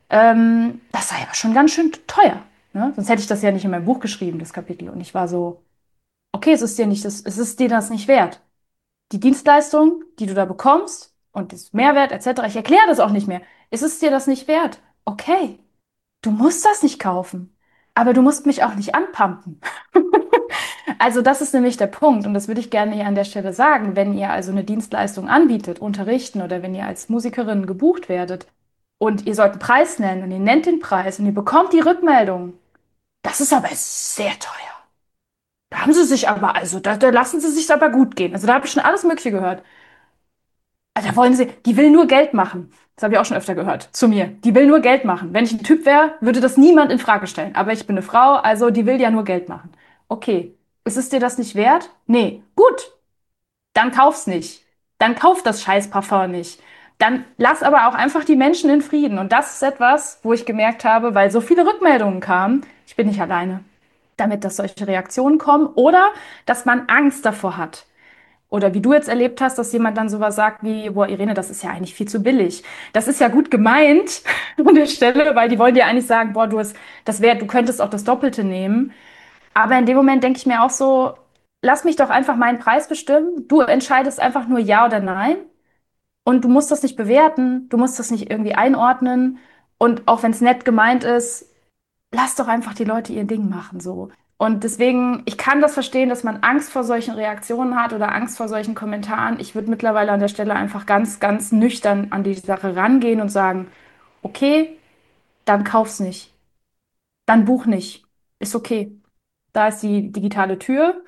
Ähm, das sei aber schon ganz schön teuer. Ne? Sonst hätte ich das ja nicht in meinem Buch geschrieben, das Kapitel. Und ich war so, okay, es ist dir nicht das, es ist dir das nicht wert. Die Dienstleistung, die du da bekommst und das Mehrwert et cetera. Ich erkläre das auch nicht mehr. Ist es dir das nicht wert? Okay, du musst das nicht kaufen, aber du musst mich auch nicht anpumpen. Also das ist nämlich der Punkt und das würde ich gerne hier an der Stelle sagen. Wenn ihr also eine Dienstleistung anbietet, unterrichten oder wenn ihr als Musikerin gebucht werdet und ihr sollt einen Preis nennen und ihr nennt den Preis und ihr bekommt die Rückmeldung, das ist aber sehr teuer. Da haben sie sich aber, also da, da lassen sie sich aber gut gehen. Also da habe ich schon alles Mögliche gehört. Also da wollen sie, die will nur Geld machen. Das habe ich auch schon öfter gehört zu mir. Die will nur Geld machen. Wenn ich ein Typ wäre, würde das niemand in Frage stellen. Aber ich bin eine Frau, also die will ja nur Geld machen. Okay, ist es dir das nicht wert? Nee, gut, dann kauf's nicht. Dann kauf das scheiß Parfum nicht. Dann lass aber auch einfach die Menschen in Frieden. Und das ist etwas, wo ich gemerkt habe, weil so viele Rückmeldungen kamen, ich bin nicht alleine, damit, dass solche Reaktionen kommen oder dass man Angst davor hat. Oder wie du jetzt erlebt hast, dass jemand dann sowas sagt wie, boah, Irene, das ist ja eigentlich viel zu billig. Das ist ja gut gemeint an der Stelle, weil die wollen dir eigentlich sagen, boah, du hast, das wär, du könntest auch das Doppelte nehmen. Aber in dem Moment denke ich mir auch so, lass mich doch einfach meinen Preis bestimmen. Du entscheidest einfach nur ja oder nein. Und du musst das nicht bewerten, du musst das nicht irgendwie einordnen. Und auch wenn es nett gemeint ist, lass doch einfach die Leute ihr Ding machen, so. Und deswegen, ich kann das verstehen, dass man Angst vor solchen Reaktionen hat oder Angst vor solchen Kommentaren. Ich würde mittlerweile an der Stelle einfach ganz, ganz nüchtern an die Sache rangehen und sagen, okay, dann kauf's nicht. Dann buch nicht. Ist okay. Da ist die digitale Tür.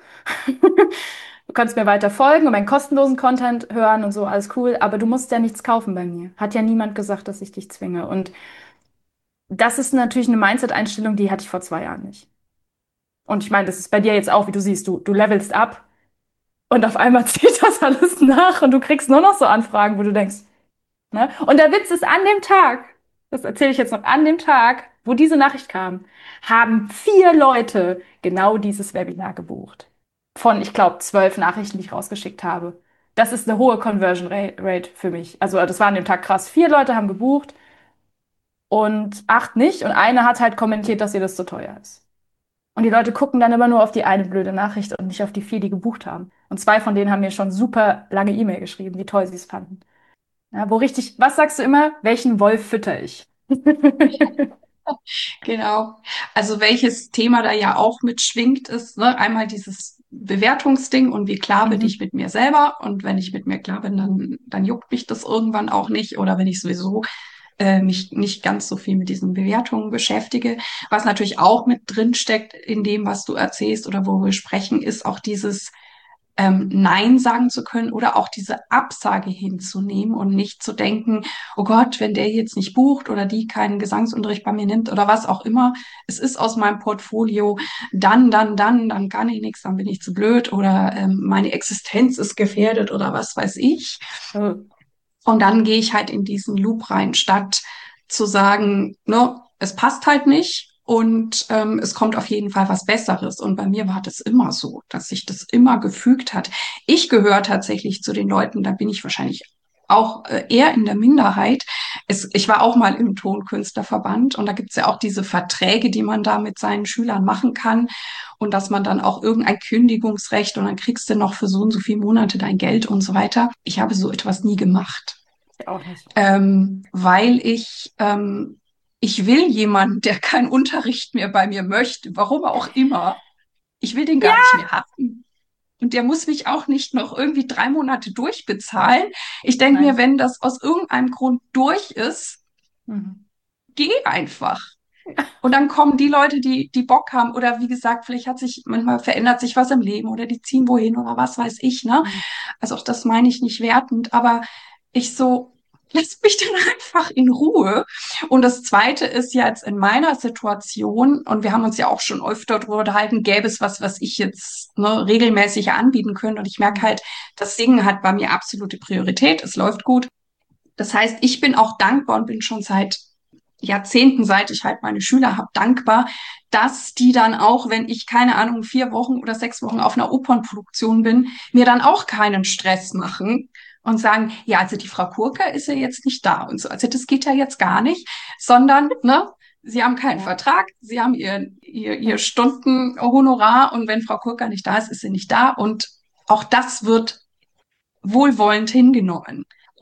Du kannst mir weiter folgen und meinen kostenlosen Content hören und so, alles cool. Aber du musst ja nichts kaufen bei mir. Hat ja niemand gesagt, dass ich dich zwinge. Und das ist natürlich eine Mindset-Einstellung, die hatte ich vor zwei Jahren nicht. Und ich meine, das ist bei dir jetzt auch, wie du siehst, du, du levelst ab und auf einmal zieht das alles nach und du kriegst nur noch so Anfragen, wo du denkst, ne? Und der Witz ist, an dem Tag, das erzähle ich jetzt noch, an dem Tag, wo diese Nachricht kam, haben vier Leute genau dieses Webinar gebucht. Von, ich glaube, zwölf Nachrichten, die ich rausgeschickt habe. Das ist eine hohe Conversion Rate für mich. Also das war an dem Tag krass. Vier Leute haben gebucht und acht nicht. Und eine hat halt kommentiert, dass ihr das zu teuer ist. Und die Leute gucken dann immer nur auf die eine blöde Nachricht und nicht auf die vier, die gebucht haben. Und zwei von denen haben mir schon super lange E-Mail geschrieben, wie toll sie es fanden. Ja, wo richtig, was sagst du immer? Welchen Wolf fütter ich? Genau. Also welches Thema da ja auch mitschwingt ist, ne? Einmal dieses Bewertungsding und wie klar bin ich Mhm. mit mir selber. Und wenn ich mit mir klar bin, dann, dann juckt mich das irgendwann auch nicht. Oder wenn ich sowieso äh, mich nicht ganz so viel mit diesen Bewertungen beschäftige. Was natürlich auch mit drin steckt in dem, was du erzählst oder wo wir sprechen, ist auch dieses ähm, Nein sagen zu können oder auch diese Absage hinzunehmen und nicht zu denken, oh Gott, wenn der jetzt nicht bucht oder die keinen Gesangsunterricht bei mir nimmt oder was auch immer, es ist aus meinem Portfolio, dann, dann, dann, dann kann ich nichts, dann bin ich zu blöd oder ähm, meine Existenz ist gefährdet oder was weiß ich. Oh. Und dann gehe ich halt in diesen Loop rein, statt zu sagen, ne, es passt halt nicht und ähm, es kommt auf jeden Fall was Besseres. Und bei mir war das immer so, dass sich das immer gefügt hat. Ich gehöre tatsächlich zu den Leuten, da bin ich wahrscheinlich auch äh, eher in der Minderheit. Es, ich war auch mal im Tonkünstlerverband und da gibt's ja auch diese Verträge, die man da mit seinen Schülern machen kann und dass man dann auch irgendein Kündigungsrecht und dann kriegst du noch für so und so viele Monate dein Geld und so weiter. Ich habe so etwas nie gemacht, Ich auch nicht. ähm, weil ich ähm, ich will jemanden, der keinen Unterricht mehr bei mir möchte, warum auch immer. Ich will den gar nicht mehr haben. Und der muss mich auch nicht noch irgendwie drei Monate durchbezahlen. Ich denke mir, Nein. wenn das aus irgendeinem Grund durch ist, Mhm. geh einfach. Und dann kommen die Leute, die, die Bock haben, oder wie gesagt, vielleicht hat sich, manchmal verändert sich was im Leben oder die ziehen wohin oder was weiß ich, ne? Mhm. Also auch das meine ich nicht wertend, aber ich so, lass mich dann einfach in Ruhe. Und das Zweite ist ja jetzt in meiner Situation, und wir haben uns ja auch schon öfter darüber unterhalten, gäbe es was, was ich jetzt ne, regelmäßig anbieten könnte. Und ich merke Mhm. halt, das Singen hat bei mir absolute Priorität. Es läuft gut. Das heißt, ich bin auch dankbar und bin schon seit Jahrzehnten, seit ich halt meine Schüler habe, dankbar, dass die dann auch, wenn ich, keine Ahnung, vier Wochen oder sechs Wochen auf einer Opernproduktion bin, mir dann auch keinen Stress machen und sagen, ja, also die Frau Kurka ist ja jetzt nicht da und so. Also das geht ja jetzt gar nicht, sondern, ne, sie haben keinen Ja. Vertrag, sie haben ihr, ihr, ihr Ja. Stundenhonorar und wenn Frau Kurka nicht da ist, ist sie nicht da und auch das wird wohlwollend hingenommen.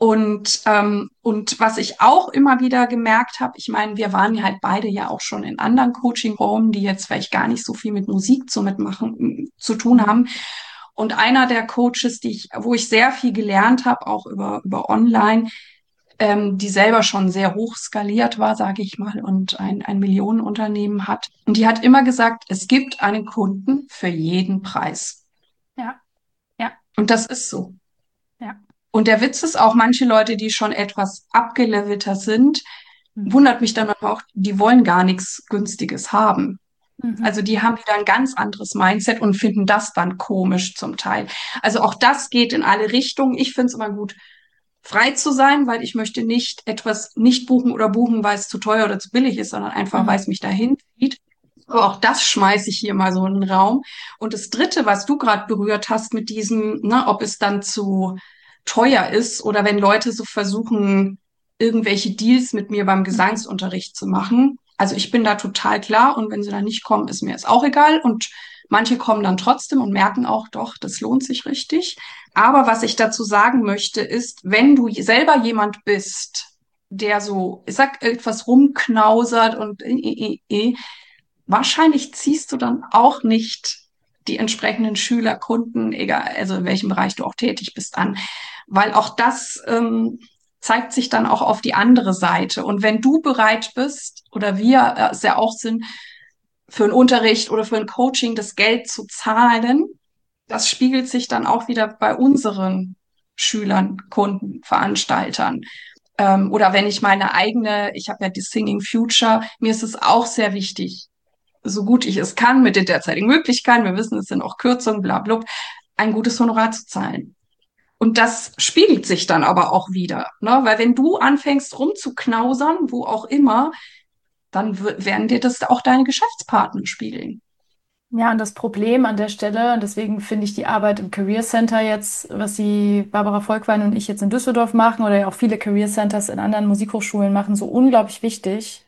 Und, ähm, und was ich auch immer wieder gemerkt habe, ich meine, wir waren ja halt beide ja auch schon in anderen Coaching-Räumen, die jetzt vielleicht gar nicht so viel mit Musik zu mitmachen, zu tun haben. Und einer der Coaches, die ich, wo ich sehr viel gelernt habe, auch über, über online, ähm, die selber schon sehr hoch skaliert war, sage ich mal, und ein, ein Millionenunternehmen hat. Und die hat immer gesagt, es gibt einen Kunden für jeden Preis. Ja, ja, Und das ist so. ja. Und der Witz ist auch, manche Leute, die schon etwas abgelevelter sind, Mhm. wundert mich dann manchmal auch, die wollen gar nichts Günstiges haben. Mhm. Also die haben wieder ein ganz anderes Mindset und finden das dann komisch zum Teil. Also auch das geht in alle Richtungen. Ich finde es immer gut, frei zu sein, weil ich möchte nicht etwas nicht buchen oder buchen, weil es zu teuer oder zu billig ist, sondern einfach, weil Mhm. es mich dahin zieht. Aber auch das schmeiße ich hier mal so in den Raum. Und das Dritte, was du gerade berührt hast mit diesem, ne, ob es dann zu teuer ist oder wenn Leute so versuchen, irgendwelche Deals mit mir beim Mhm. Gesangsunterricht zu machen. Also ich bin da total klar und wenn sie da nicht kommen, ist mir jetzt auch egal. Und manche kommen dann trotzdem und merken auch, doch, das lohnt sich richtig. Aber was ich dazu sagen möchte, ist, wenn du selber jemand bist, der so, ich sag, etwas rumknausert und äh, äh, äh, wahrscheinlich ziehst du dann auch nicht die entsprechenden Schüler, Kunden, egal, also in welchem Bereich du auch tätig bist, an. Weil auch das ähm, zeigt sich dann auch auf die andere Seite. Und wenn du bereit bist, oder wir äh, es ja auch sind, für einen Unterricht oder für ein Coaching das Geld zu zahlen, das spiegelt sich dann auch wieder bei unseren Schülern, Kunden, Veranstaltern. Ähm, oder wenn ich meine eigene, ich habe ja die Singing Future, mir ist es auch sehr wichtig, so gut ich es kann, mit den derzeitigen Möglichkeiten, wir wissen, es sind auch Kürzungen, bla bla, ein gutes Honorar zu zahlen. Und das spiegelt sich dann aber auch wieder, ne? Weil wenn du anfängst rumzuknausern, wo auch immer, dann werden dir das auch deine Geschäftspartner spiegeln. Ja, und das Problem an der Stelle, und deswegen finde ich die Arbeit im Career Center jetzt, was die Barbara Volkwein und ich jetzt in Düsseldorf machen oder ja auch viele Career Centers in anderen Musikhochschulen machen, so unglaublich wichtig.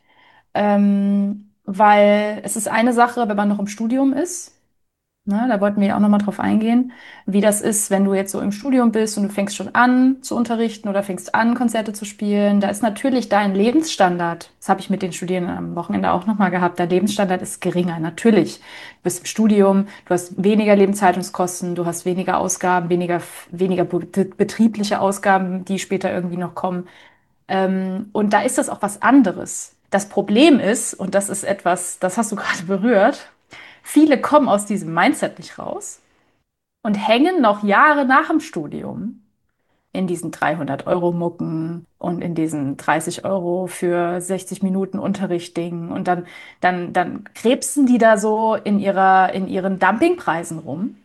Ähm, weil es ist eine Sache, wenn man noch im Studium ist. Ne, da wollten wir ja auch nochmal drauf eingehen, wie das ist, wenn du jetzt so im Studium bist und du fängst schon an zu unterrichten oder fängst an, Konzerte zu spielen. Da ist natürlich dein Lebensstandard, das habe ich mit den Studierenden am Wochenende auch nochmal gehabt, dein Lebensstandard ist geringer. Natürlich, du bist im Studium, du hast weniger Lebenshaltungskosten, du hast weniger Ausgaben, weniger, weniger betriebliche Ausgaben, die später irgendwie noch kommen. Ähm, und da ist das auch was anderes. Das Problem ist, und das ist etwas, das hast du gerade berührt, viele kommen aus diesem Mindset nicht raus und hängen noch Jahre nach dem Studium in diesen dreihundert-Euro-Mucken und in diesen dreißig Euro für sechzig Minuten Unterricht-Ding. Und dann, dann, dann krebsen die da so in ihrer, in ihren Dumpingpreisen rum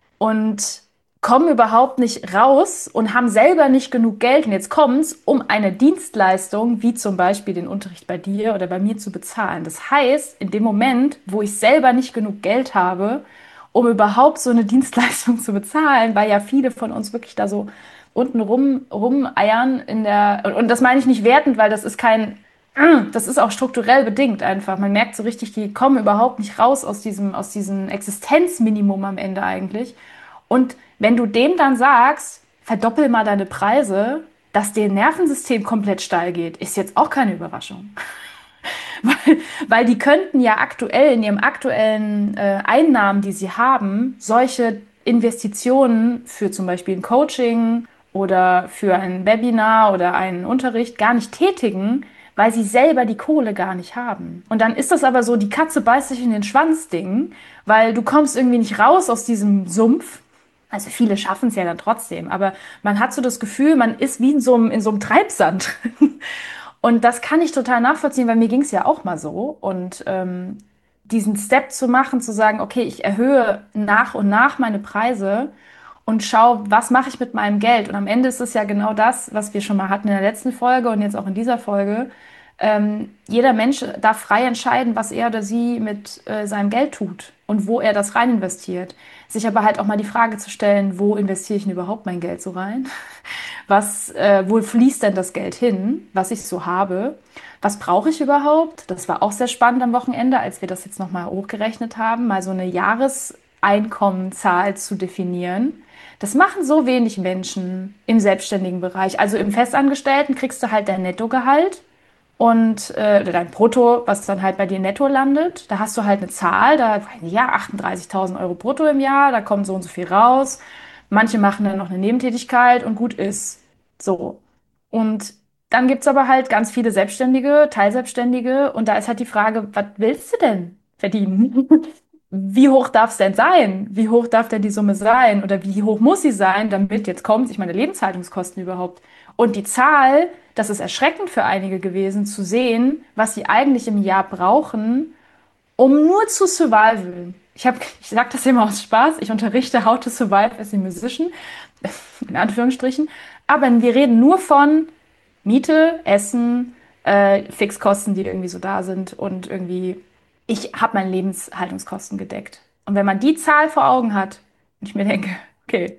und kommen überhaupt nicht raus und haben selber nicht genug Geld. Und jetzt kommt's, um eine Dienstleistung, wie zum Beispiel den Unterricht bei dir oder bei mir zu bezahlen. Das heißt, in dem Moment, wo ich selber nicht genug Geld habe, um überhaupt so eine Dienstleistung zu bezahlen, weil ja viele von uns wirklich da so unten rum, rumeiern in der, und das meine ich nicht wertend, weil das ist kein, das ist auch strukturell bedingt einfach. Man merkt so richtig, die kommen überhaupt nicht raus aus diesem, aus diesem Existenzminimum am Ende eigentlich. Und wenn du dem dann sagst, verdoppel mal deine Preise, dass dir Nervensystem komplett steil geht, ist jetzt auch keine Überraschung. weil, weil die könnten ja aktuell in ihrem aktuellen äh, Einnahmen, die sie haben, solche Investitionen für zum Beispiel ein Coaching oder für ein Webinar oder einen Unterricht gar nicht tätigen, weil sie selber die Kohle gar nicht haben. Und dann ist das aber so, die Katze beißt sich in den Schwanz-Ding, weil du kommst irgendwie nicht raus aus diesem Sumpf. Also viele schaffen es ja dann trotzdem, aber man hat so das Gefühl, man ist wie in so einem, in so einem Treibsand. Und das kann ich total nachvollziehen, weil mir ging es ja auch mal so. Und ähm, diesen Step zu machen, zu sagen, okay, ich erhöhe nach und nach meine Preise und schau, was mache ich mit meinem Geld. Und am Ende ist es ja genau das, was wir schon mal hatten in der letzten Folge und jetzt auch in dieser Folge. Ähm, jeder Mensch darf frei entscheiden, was er oder sie mit äh, seinem Geld tut und wo er das rein investiert. Sich aber halt auch mal die Frage zu stellen, wo investiere ich denn überhaupt mein Geld so rein? Was, äh, wo fließt denn das Geld hin, was ich so habe? Was brauche ich überhaupt? Das war auch sehr spannend am Wochenende, als wir das jetzt nochmal hochgerechnet haben, mal so eine Jahres Einkommenzahl zu definieren. Das machen so wenig Menschen im selbstständigen Bereich. Also im Festangestellten kriegst du halt dein Nettogehalt und äh, oder dein Brutto, was dann halt bei dir netto landet. Da hast du halt eine Zahl, da, ja, achtunddreißigtausend Euro brutto im Jahr, da kommt so und so viel raus. Manche machen dann noch eine Nebentätigkeit und gut ist. So. Und dann gibt's aber halt ganz viele Selbstständige, Teilselbstständige und da ist halt die Frage, was willst du denn verdienen? Wie hoch darf es denn sein? Wie hoch darf denn die Summe sein? Oder wie hoch muss sie sein, damit jetzt kommt, ich meine, Lebenshaltungskosten überhaupt. Und die Zahl, das ist erschreckend für einige gewesen, zu sehen, was sie eigentlich im Jahr brauchen, um nur zu surviven. Ich habe, ich sage das immer aus Spaß, ich unterrichte How to Survive as a Musician, in Anführungsstrichen, aber wir reden nur von Miete, Essen, äh, Fixkosten, die irgendwie so da sind und irgendwie, ich habe meine Lebenshaltungskosten gedeckt. Und wenn man die Zahl vor Augen hat und ich mir denke, okay,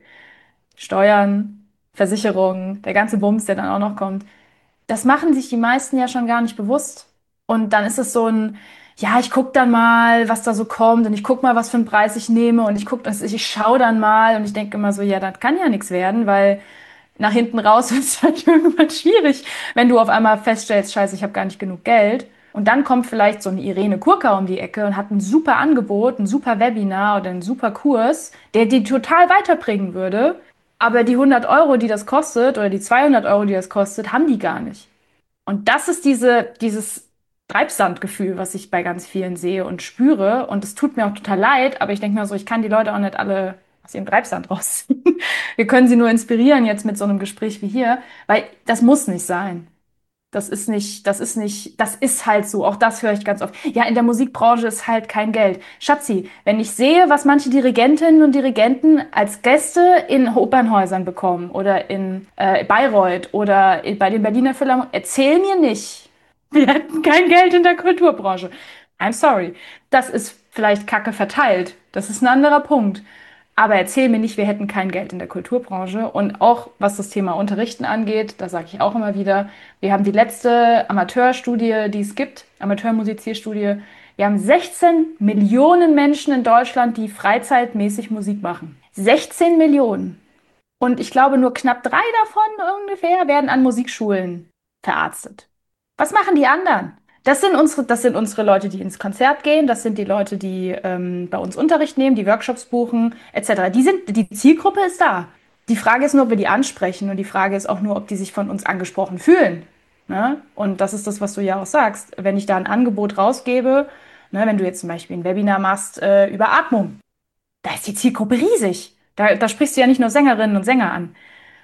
Steuern, Versicherungen, der ganze Bums, der dann auch noch kommt, das machen sich die meisten ja schon gar nicht bewusst. Und dann ist es so ein, ja, ich guck dann mal, was da so kommt und ich guck mal, was für einen Preis ich nehme und ich guck, ich schaue dann mal und ich denke immer so, ja, das kann ja nichts werden, weil nach hinten raus wird es halt irgendwann schwierig, wenn du auf einmal feststellst, scheiße, ich habe gar nicht genug Geld. Und dann kommt vielleicht so eine Irene Kurka um die Ecke und hat ein super Angebot, ein super Webinar oder einen super Kurs, der die total weiterbringen würde. Aber die hundert Euro, die das kostet, oder die zweihundert Euro, die das kostet, haben die gar nicht. Und das ist diese, dieses Treibsandgefühl, was ich bei ganz vielen sehe und spüre. Und es tut mir auch total leid, aber ich denke mir so, ich kann die Leute auch nicht alle aus ihrem Treibsand rausziehen. Wir können sie nur inspirieren jetzt mit so einem Gespräch wie hier, weil das muss nicht sein. Das ist nicht, das ist nicht, das ist halt so. Auch das höre ich ganz oft. Ja, in der Musikbranche ist halt kein Geld. Schatzi, wenn ich sehe, was manche Dirigentinnen und Dirigenten als Gäste in Opernhäusern bekommen oder in äh, Bayreuth oder bei den Berliner Philharmonien, erzähl mir nicht, wir hätten kein Geld in der Kulturbranche. I'm sorry. Das ist vielleicht Kacke verteilt. Das ist ein anderer Punkt. Aber erzähl mir nicht, wir hätten kein Geld in der Kulturbranche. Und auch was das Thema Unterrichten angeht, da sage ich auch immer wieder, wir haben die letzte Amateurstudie, die es gibt, Amateurmusizierstudie. Wir haben sechzehn Millionen Menschen in Deutschland, die freizeitmäßig Musik machen. sechzehn Millionen. Und ich glaube, nur knapp drei davon ungefähr werden an Musikschulen verarztet. Was machen die anderen? Das sind unsere, das sind unsere Leute, die ins Konzert gehen, das sind die Leute, die ähm, bei uns Unterricht nehmen, die Workshops buchen, et cetera. Die sind, die Zielgruppe ist da. Die Frage ist nur, ob wir die ansprechen und die Frage ist auch nur, ob die sich von uns angesprochen fühlen. Ne? Und das ist das, was du ja auch sagst. Wenn ich da ein Angebot rausgebe, ne, wenn du jetzt zum Beispiel ein Webinar machst äh, über Atmung, da ist die Zielgruppe riesig. Da, da sprichst du ja nicht nur Sängerinnen und Sänger an.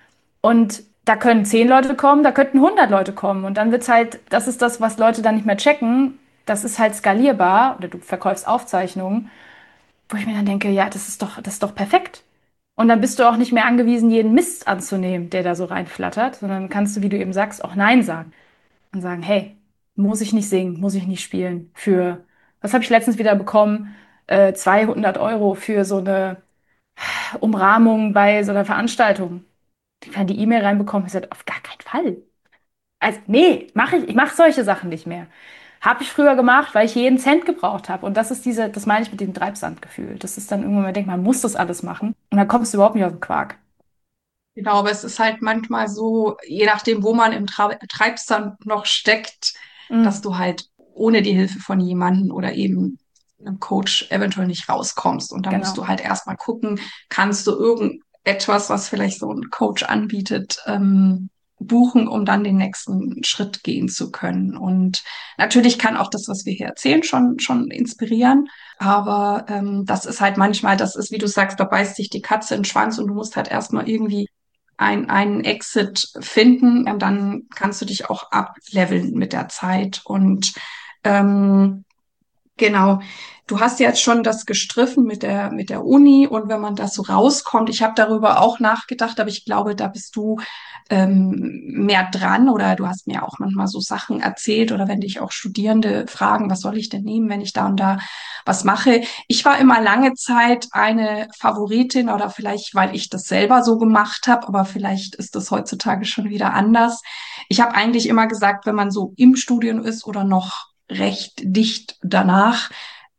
Und da können zehn Leute kommen, da könnten hundert Leute kommen. Und dann wird's halt, das ist das, was Leute dann nicht mehr checken. Das ist halt skalierbar. Oder du verkaufst Aufzeichnungen, wo ich mir dann denke, ja, das ist doch, das ist doch perfekt. Und dann bist du auch nicht mehr angewiesen, jeden Mist anzunehmen, der da so reinflattert, sondern kannst du, wie du eben sagst, auch Nein sagen. Und sagen, hey, muss ich nicht singen, muss ich nicht spielen. Für, was habe ich letztens wieder bekommen? Äh, zweihundert Euro für so eine Umrahmung bei so einer Veranstaltung. Die kann die E-Mail reinbekommen, ich gesagt, auf gar keinen Fall. Also, nee, mache ich, ich mache solche Sachen nicht mehr. Habe ich früher gemacht, weil ich jeden Cent gebraucht habe. Und das ist diese, das meine ich mit dem Treibsandgefühl. Das ist dann irgendwann, man denkt, man muss das alles machen. Und dann kommst du überhaupt nicht aus dem Quark. Genau, aber es ist halt manchmal so, je nachdem, wo man im Tra Treibsand noch steckt, dass Mhm, du halt ohne die Hilfe von jemandem oder eben einem Coach eventuell nicht rauskommst. Und da musst genau. du halt erstmal gucken, kannst du irgendetwas, was vielleicht so ein Coach anbietet, ähm, buchen, um dann den nächsten Schritt gehen zu können. Und natürlich kann auch das, was wir hier erzählen, schon, schon inspirieren. Aber ähm, das ist halt manchmal, das ist, wie du sagst, da beißt sich die Katze in den Schwanz und du musst halt erstmal irgendwie ein, einen Exit finden und dann kannst du dich auch ableveln mit der Zeit. Und ähm, genau, du hast jetzt schon das gestriffen mit der mit der Uni und wenn man da so rauskommt, ich habe darüber auch nachgedacht, aber ich glaube, da bist du ähm, mehr dran oder du hast mir auch manchmal so Sachen erzählt oder wenn dich auch Studierende fragen, was soll ich denn nehmen, wenn ich da und da was mache. Ich war immer lange Zeit eine Favoritin oder vielleicht, weil ich das selber so gemacht habe, aber vielleicht ist das heutzutage schon wieder anders. Ich habe eigentlich immer gesagt, wenn man so im Studium ist oder noch recht dicht danach,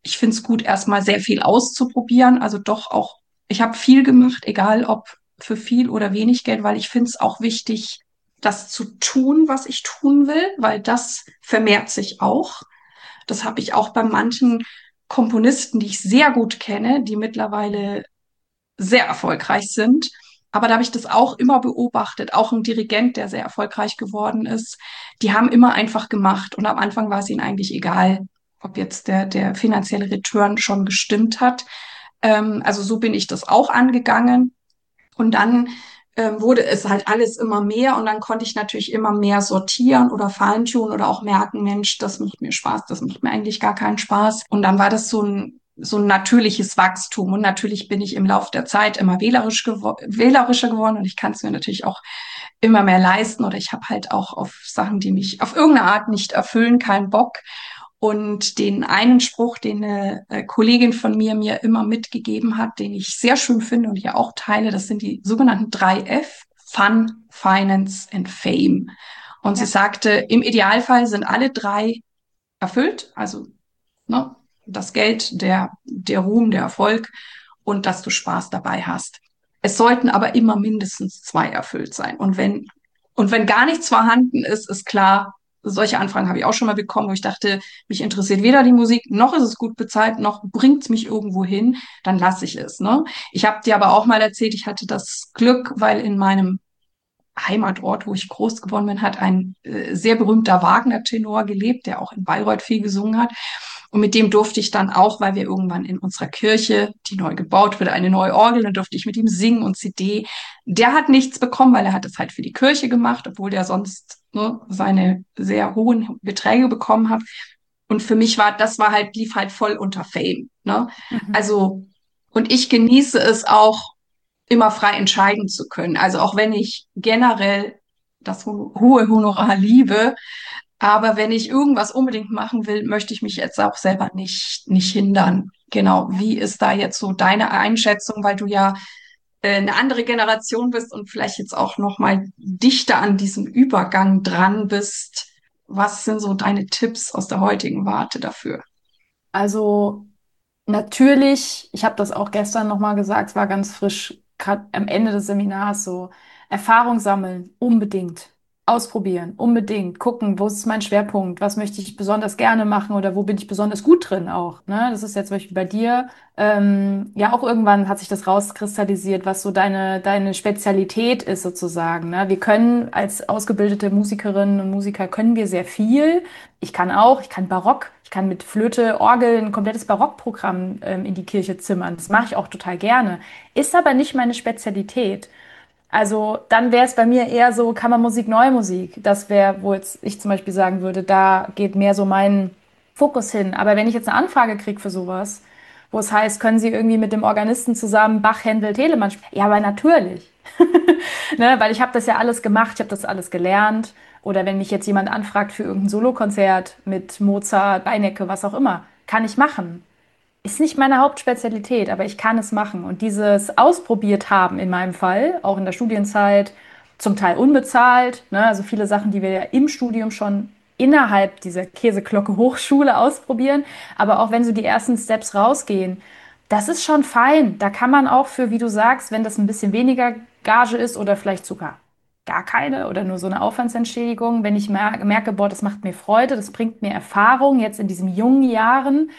ich finde es gut, erstmal sehr viel auszuprobieren. Also doch auch, ich habe viel gemacht, egal ob für viel oder wenig Geld, weil ich finde es auch wichtig, das zu tun, was ich tun will, weil das vermehrt sich auch. Das habe ich auch bei manchen Komponisten, die ich sehr gut kenne, die mittlerweile sehr erfolgreich sind. Aber da habe ich das auch immer beobachtet. Auch ein Dirigent, der sehr erfolgreich geworden ist, die haben immer einfach gemacht. Und am Anfang war es ihnen eigentlich egal, ob jetzt der, der finanzielle Return schon gestimmt hat. Ähm, also so bin ich das auch angegangen. Und dann ähm, wurde es halt alles immer mehr und dann konnte ich natürlich immer mehr sortieren oder feintunen oder auch merken, Mensch, das macht mir Spaß, das macht mir eigentlich gar keinen Spaß. Und dann war das so ein so ein natürliches Wachstum. Und natürlich bin ich im Laufe der Zeit immer wählerisch gewo wählerischer geworden und ich kann es mir natürlich auch immer mehr leisten oder ich habe halt auch auf Sachen, die mich auf irgendeine Art nicht erfüllen, keinen Bock. Und den einen Spruch, den eine äh, Kollegin von mir mir immer mitgegeben hat, den ich sehr schön finde und hier auch teile, das sind die sogenannten drei F, Fun, Finance and Fame. Und sie Ja. sagte, im Idealfall sind alle drei erfüllt, also ne, das Geld, der, der Ruhm, der Erfolg und dass du Spaß dabei hast. Es sollten aber immer mindestens zwei erfüllt sein. Und wenn, und wenn gar nichts vorhanden ist, ist klar, solche Anfragen habe ich auch schon mal bekommen, wo ich dachte, mich interessiert weder die Musik, noch ist es gut bezahlt, noch bringt es mich irgendwo hin, dann lasse ich es. Ne? Ich habe dir aber auch mal erzählt, ich hatte das Glück, weil in meinem Heimatort, wo ich groß geworden bin, hat ein äh, sehr berühmter Wagner-Tenor gelebt, der auch in Bayreuth viel gesungen hat. Und mit dem durfte ich dann auch, weil wir irgendwann in unserer Kirche, die neu gebaut wurde, eine neue Orgel, dann durfte ich mit ihm singen und C D. Der hat nichts bekommen, weil er hat es halt für die Kirche gemacht, obwohl der sonst ne, seine sehr hohen Beträge bekommen hat. Und für mich war, das war halt, lief halt voll unter Fame. Ne? Mhm. Also, und ich genieße es auch, immer frei entscheiden zu können. Also auch wenn ich generell das ho hohe Honorar liebe, aber wenn ich irgendwas unbedingt machen will, möchte ich mich jetzt auch selber nicht, nicht hindern. Genau. Wie ist da jetzt so deine Einschätzung, weil du ja äh, eine andere Generation bist und vielleicht jetzt auch noch mal dichter an diesem Übergang dran bist? Was sind so deine Tipps aus der heutigen Warte dafür? Also natürlich, ich habe das auch gestern nochmal gesagt, es war ganz frisch, gerade am Ende des Seminars so, Erfahrung sammeln, unbedingt. Ausprobieren, unbedingt. Gucken, wo ist mein Schwerpunkt, was möchte ich besonders gerne machen oder wo bin ich besonders gut drin auch. Ne? Das ist jetzt zum Beispiel bei dir. Ähm, ja, auch irgendwann hat sich das rauskristallisiert, was so deine, deine Spezialität ist sozusagen. Ne? Wir können als ausgebildete Musikerinnen und Musiker können wir sehr viel. Ich kann auch, ich kann Barock, ich kann mit Flöte, Orgel ein komplettes Barockprogramm ähm, in die Kirche zimmern. Das mache ich auch total gerne. Ist aber nicht meine Spezialität. Also dann wäre es bei mir eher so Kammermusik, Neue Musik. Das wäre, wo jetzt ich zum Beispiel sagen würde, da geht mehr so mein Fokus hin. Aber wenn ich jetzt eine Anfrage kriege für sowas, wo es heißt, können Sie irgendwie mit dem Organisten zusammen Bach, Händel, Telemann spielen? Ja, aber natürlich. Ne, weil ich habe das ja alles gemacht, ich habe das alles gelernt. Oder wenn mich jetzt jemand anfragt für irgendein Solokonzert mit Mozart, Beinecke, was auch immer, kann ich machen. Ist nicht meine Hauptspezialität, aber ich kann es machen. Und dieses Ausprobiert haben in meinem Fall, auch in der Studienzeit, zum Teil unbezahlt, ne, also viele Sachen, die wir ja im Studium schon innerhalb dieser Käseglocke Hochschule ausprobieren, aber auch wenn so die ersten Steps rausgehen, das ist schon fein. Da kann man auch für, wie du sagst, wenn das ein bisschen weniger Gage ist oder vielleicht sogar gar keine oder nur so eine Aufwandsentschädigung, wenn ich mer merke, boah, das macht mir Freude, das bringt mir Erfahrung jetzt in diesen jungen Jahren,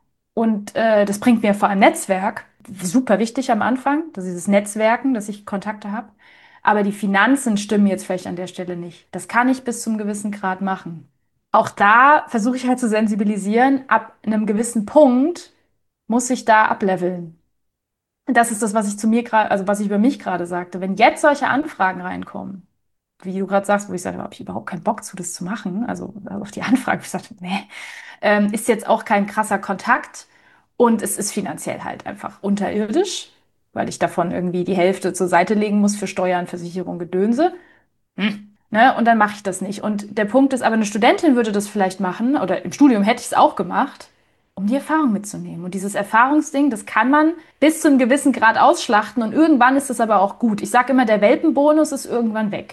und äh, das bringt mir vor allem Netzwerk, super wichtig am Anfang, dass dieses Netzwerken, dass ich Kontakte habe. Aber die Finanzen stimmen jetzt vielleicht an der Stelle nicht. Das kann ich bis zum gewissen Grad machen. Auch da versuche ich halt zu sensibilisieren, ab einem gewissen Punkt muss ich da ableveln. Und das ist das, was ich zu mir gerade, also was ich über mich gerade sagte. Wenn jetzt solche Anfragen reinkommen, wie du gerade sagst, wo ich sage, habe ich überhaupt keinen Bock zu, das zu machen, also auf die Anfrage, wo ich sagte, nee, ähm, ist jetzt auch kein krasser Kontakt und es ist finanziell halt einfach unterirdisch, weil ich davon irgendwie die Hälfte zur Seite legen muss für Steuern, Versicherung, Gedönse. Hm. Ne? Und dann mache ich das nicht. Und der Punkt ist aber, eine Studentin würde das vielleicht machen, oder im Studium hätte ich es auch gemacht, um die Erfahrung mitzunehmen. Und dieses Erfahrungsding, das kann man bis zu einem gewissen Grad ausschlachten und irgendwann ist es aber auch gut. Ich sage immer, der Welpenbonus ist irgendwann weg.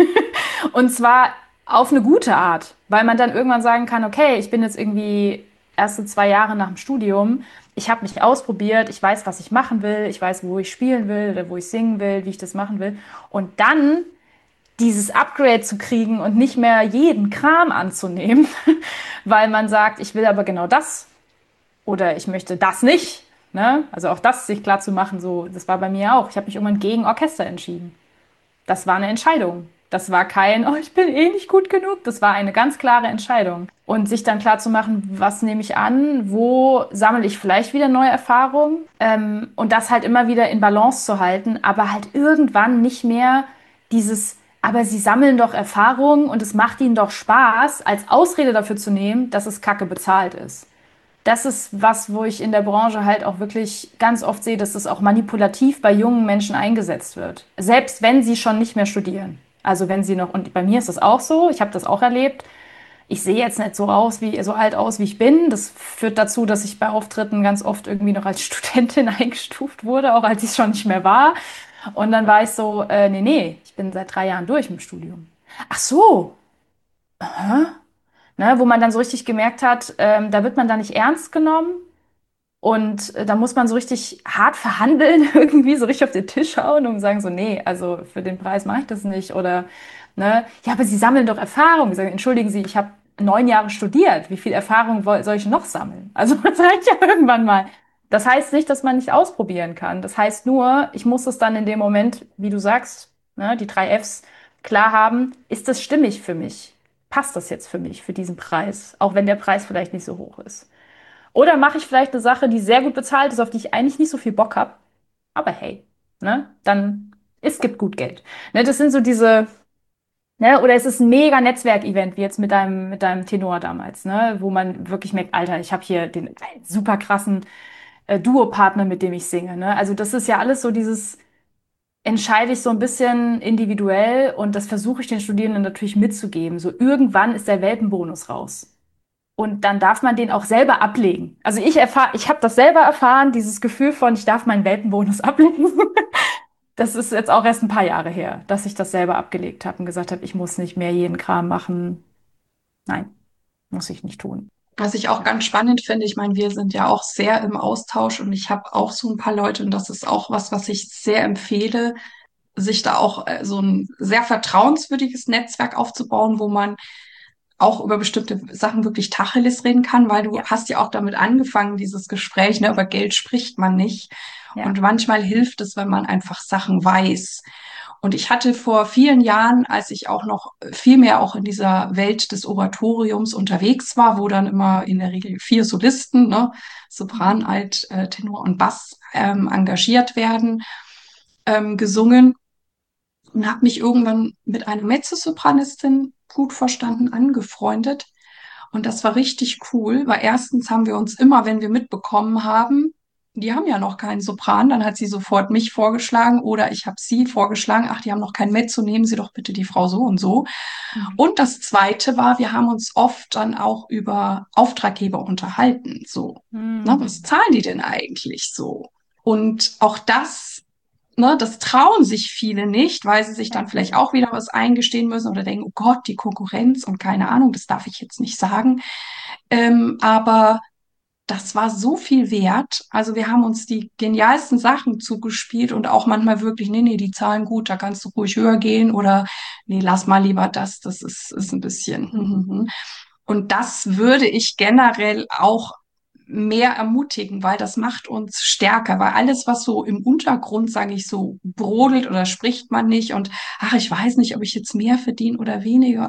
Und zwar auf eine gute Art, weil man dann irgendwann sagen kann, okay, ich bin jetzt irgendwie erste zwei Jahre nach dem Studium, ich habe mich ausprobiert, ich weiß, was ich machen will, ich weiß, wo ich spielen will oder wo ich singen will, wie ich das machen will. Und dann dieses Upgrade zu kriegen und nicht mehr jeden Kram anzunehmen, weil man sagt, ich will aber genau das oder ich möchte das nicht. Ne? Also auch das sich klar zu machen, so, das war bei mir auch. Ich habe mich irgendwann gegen Orchester entschieden. Das war eine Entscheidung. Das war kein, oh, ich bin eh nicht gut genug. Das war eine ganz klare Entscheidung. Und sich dann klar zu machen, was nehme ich an, wo sammle ich vielleicht wieder neue Erfahrungen, ähm, und das halt immer wieder in Balance zu halten, aber halt irgendwann nicht mehr dieses, aber sie sammeln doch Erfahrungen und es macht ihnen doch Spaß, als Ausrede dafür zu nehmen, dass es kacke bezahlt ist. Das ist was, wo ich in der Branche halt auch wirklich ganz oft sehe, dass es auch manipulativ bei jungen Menschen eingesetzt wird. Selbst wenn sie schon nicht mehr studieren. Also wenn sie noch, und bei mir ist das auch so, ich habe das auch erlebt. Ich sehe jetzt nicht so aus, wie, so alt aus, wie ich bin. Das führt dazu, dass ich bei Auftritten ganz oft irgendwie noch als Studentin eingestuft wurde, auch als ich schon nicht mehr war. Und dann war ich so, äh, nee, nee, ich bin seit drei Jahren durch mit dem Studium. Ach so, ne, wo man dann so richtig gemerkt hat, ähm, da wird man dann nicht ernst genommen. Und äh, da muss man so richtig hart verhandeln, irgendwie so richtig auf den Tisch hauen und sagen so, nee, also für den Preis mache ich das nicht. Oder, ne, ja, aber Sie sammeln doch Erfahrung. Ich sage, entschuldigen Sie, ich habe neun Jahre studiert. Wie viel Erfahrung woll- soll ich noch sammeln? Also das reicht ja irgendwann mal. Das heißt nicht, dass man nicht ausprobieren kann. Das heißt nur, ich muss es dann in dem Moment, wie du sagst, ne, die drei Fs klar haben, ist das stimmig für mich? Passt das jetzt für mich, für diesen Preis? Auch wenn der Preis vielleicht nicht so hoch ist. Oder mache ich vielleicht eine Sache, die sehr gut bezahlt ist, auf die ich eigentlich nicht so viel Bock habe. Aber hey, ne, dann, es gibt gut Geld. Ne, das sind so diese, ne, oder es ist ein mega Netzwerkevent, wie jetzt mit deinem, mit deinem Tenor damals, ne, wo man wirklich merkt, Alter, ich habe hier den super krassen äh, Duopartner, mit dem ich singe, ne. Also das ist ja alles so dieses, entscheide ich so ein bisschen individuell und das versuche ich den Studierenden natürlich mitzugeben. So irgendwann ist der Welpenbonus raus. Und dann darf man den auch selber ablegen. Also ich erfahre, ich habe das selber erfahren, dieses Gefühl von, ich darf meinen Welpenbonus ablegen. Das ist jetzt auch erst ein paar Jahre her, dass ich das selber abgelegt habe und gesagt habe, ich muss nicht mehr jeden Kram machen. Nein, muss ich nicht tun. Was ich auch Ja. ganz spannend finde, ich meine, wir sind ja auch sehr im Austausch und ich habe auch so ein paar Leute und das ist auch was, was ich sehr empfehle, sich da auch äh, so ein sehr vertrauenswürdiges Netzwerk aufzubauen, wo man auch über bestimmte Sachen wirklich Tacheles reden kann, weil du Ja, hast ja auch damit angefangen, dieses Gespräch, ne, über Geld spricht man nicht. Und ja. manchmal hilft es, wenn man einfach Sachen weiß. Und ich hatte vor vielen Jahren, als ich auch noch viel mehr auch in dieser Welt des Oratoriums unterwegs war, wo dann immer in der Regel vier Solisten, ne, Sopran, Alt, äh, Tenor und Bass, ähm, engagiert werden, ähm, gesungen und habe mich irgendwann mit einer Mezzosopranistin gut verstanden angefreundet. Und das war richtig cool, weil erstens haben wir uns immer, wenn wir mitbekommen haben, die haben ja noch keinen Sopran, dann hat sie sofort mich vorgeschlagen oder ich habe sie vorgeschlagen, ach, die haben noch kein Mezzo, nehmen Sie doch bitte die Frau so und so. Mhm. Und das Zweite war, wir haben uns oft dann auch über Auftraggeber unterhalten, so, na, was Mhm. zahlen die denn eigentlich so? Und auch das, ne, das trauen sich viele nicht, weil sie sich dann Ja. vielleicht auch wieder was eingestehen müssen oder denken, oh Gott, die Konkurrenz und keine Ahnung, das darf ich jetzt nicht sagen. Ähm, aber das war so viel wert. Also wir haben uns die genialsten Sachen zugespielt und auch manchmal wirklich, nee, nee, die zahlen gut, da kannst du ruhig höher gehen oder nee, lass mal lieber das, das ist, ist ein bisschen. Und das würde ich generell auch mehr ermutigen, weil das macht uns stärker, weil alles, was so im Untergrund, sage ich so, brodelt oder spricht man nicht und ach, ich weiß nicht, ob ich jetzt mehr verdiene oder weniger.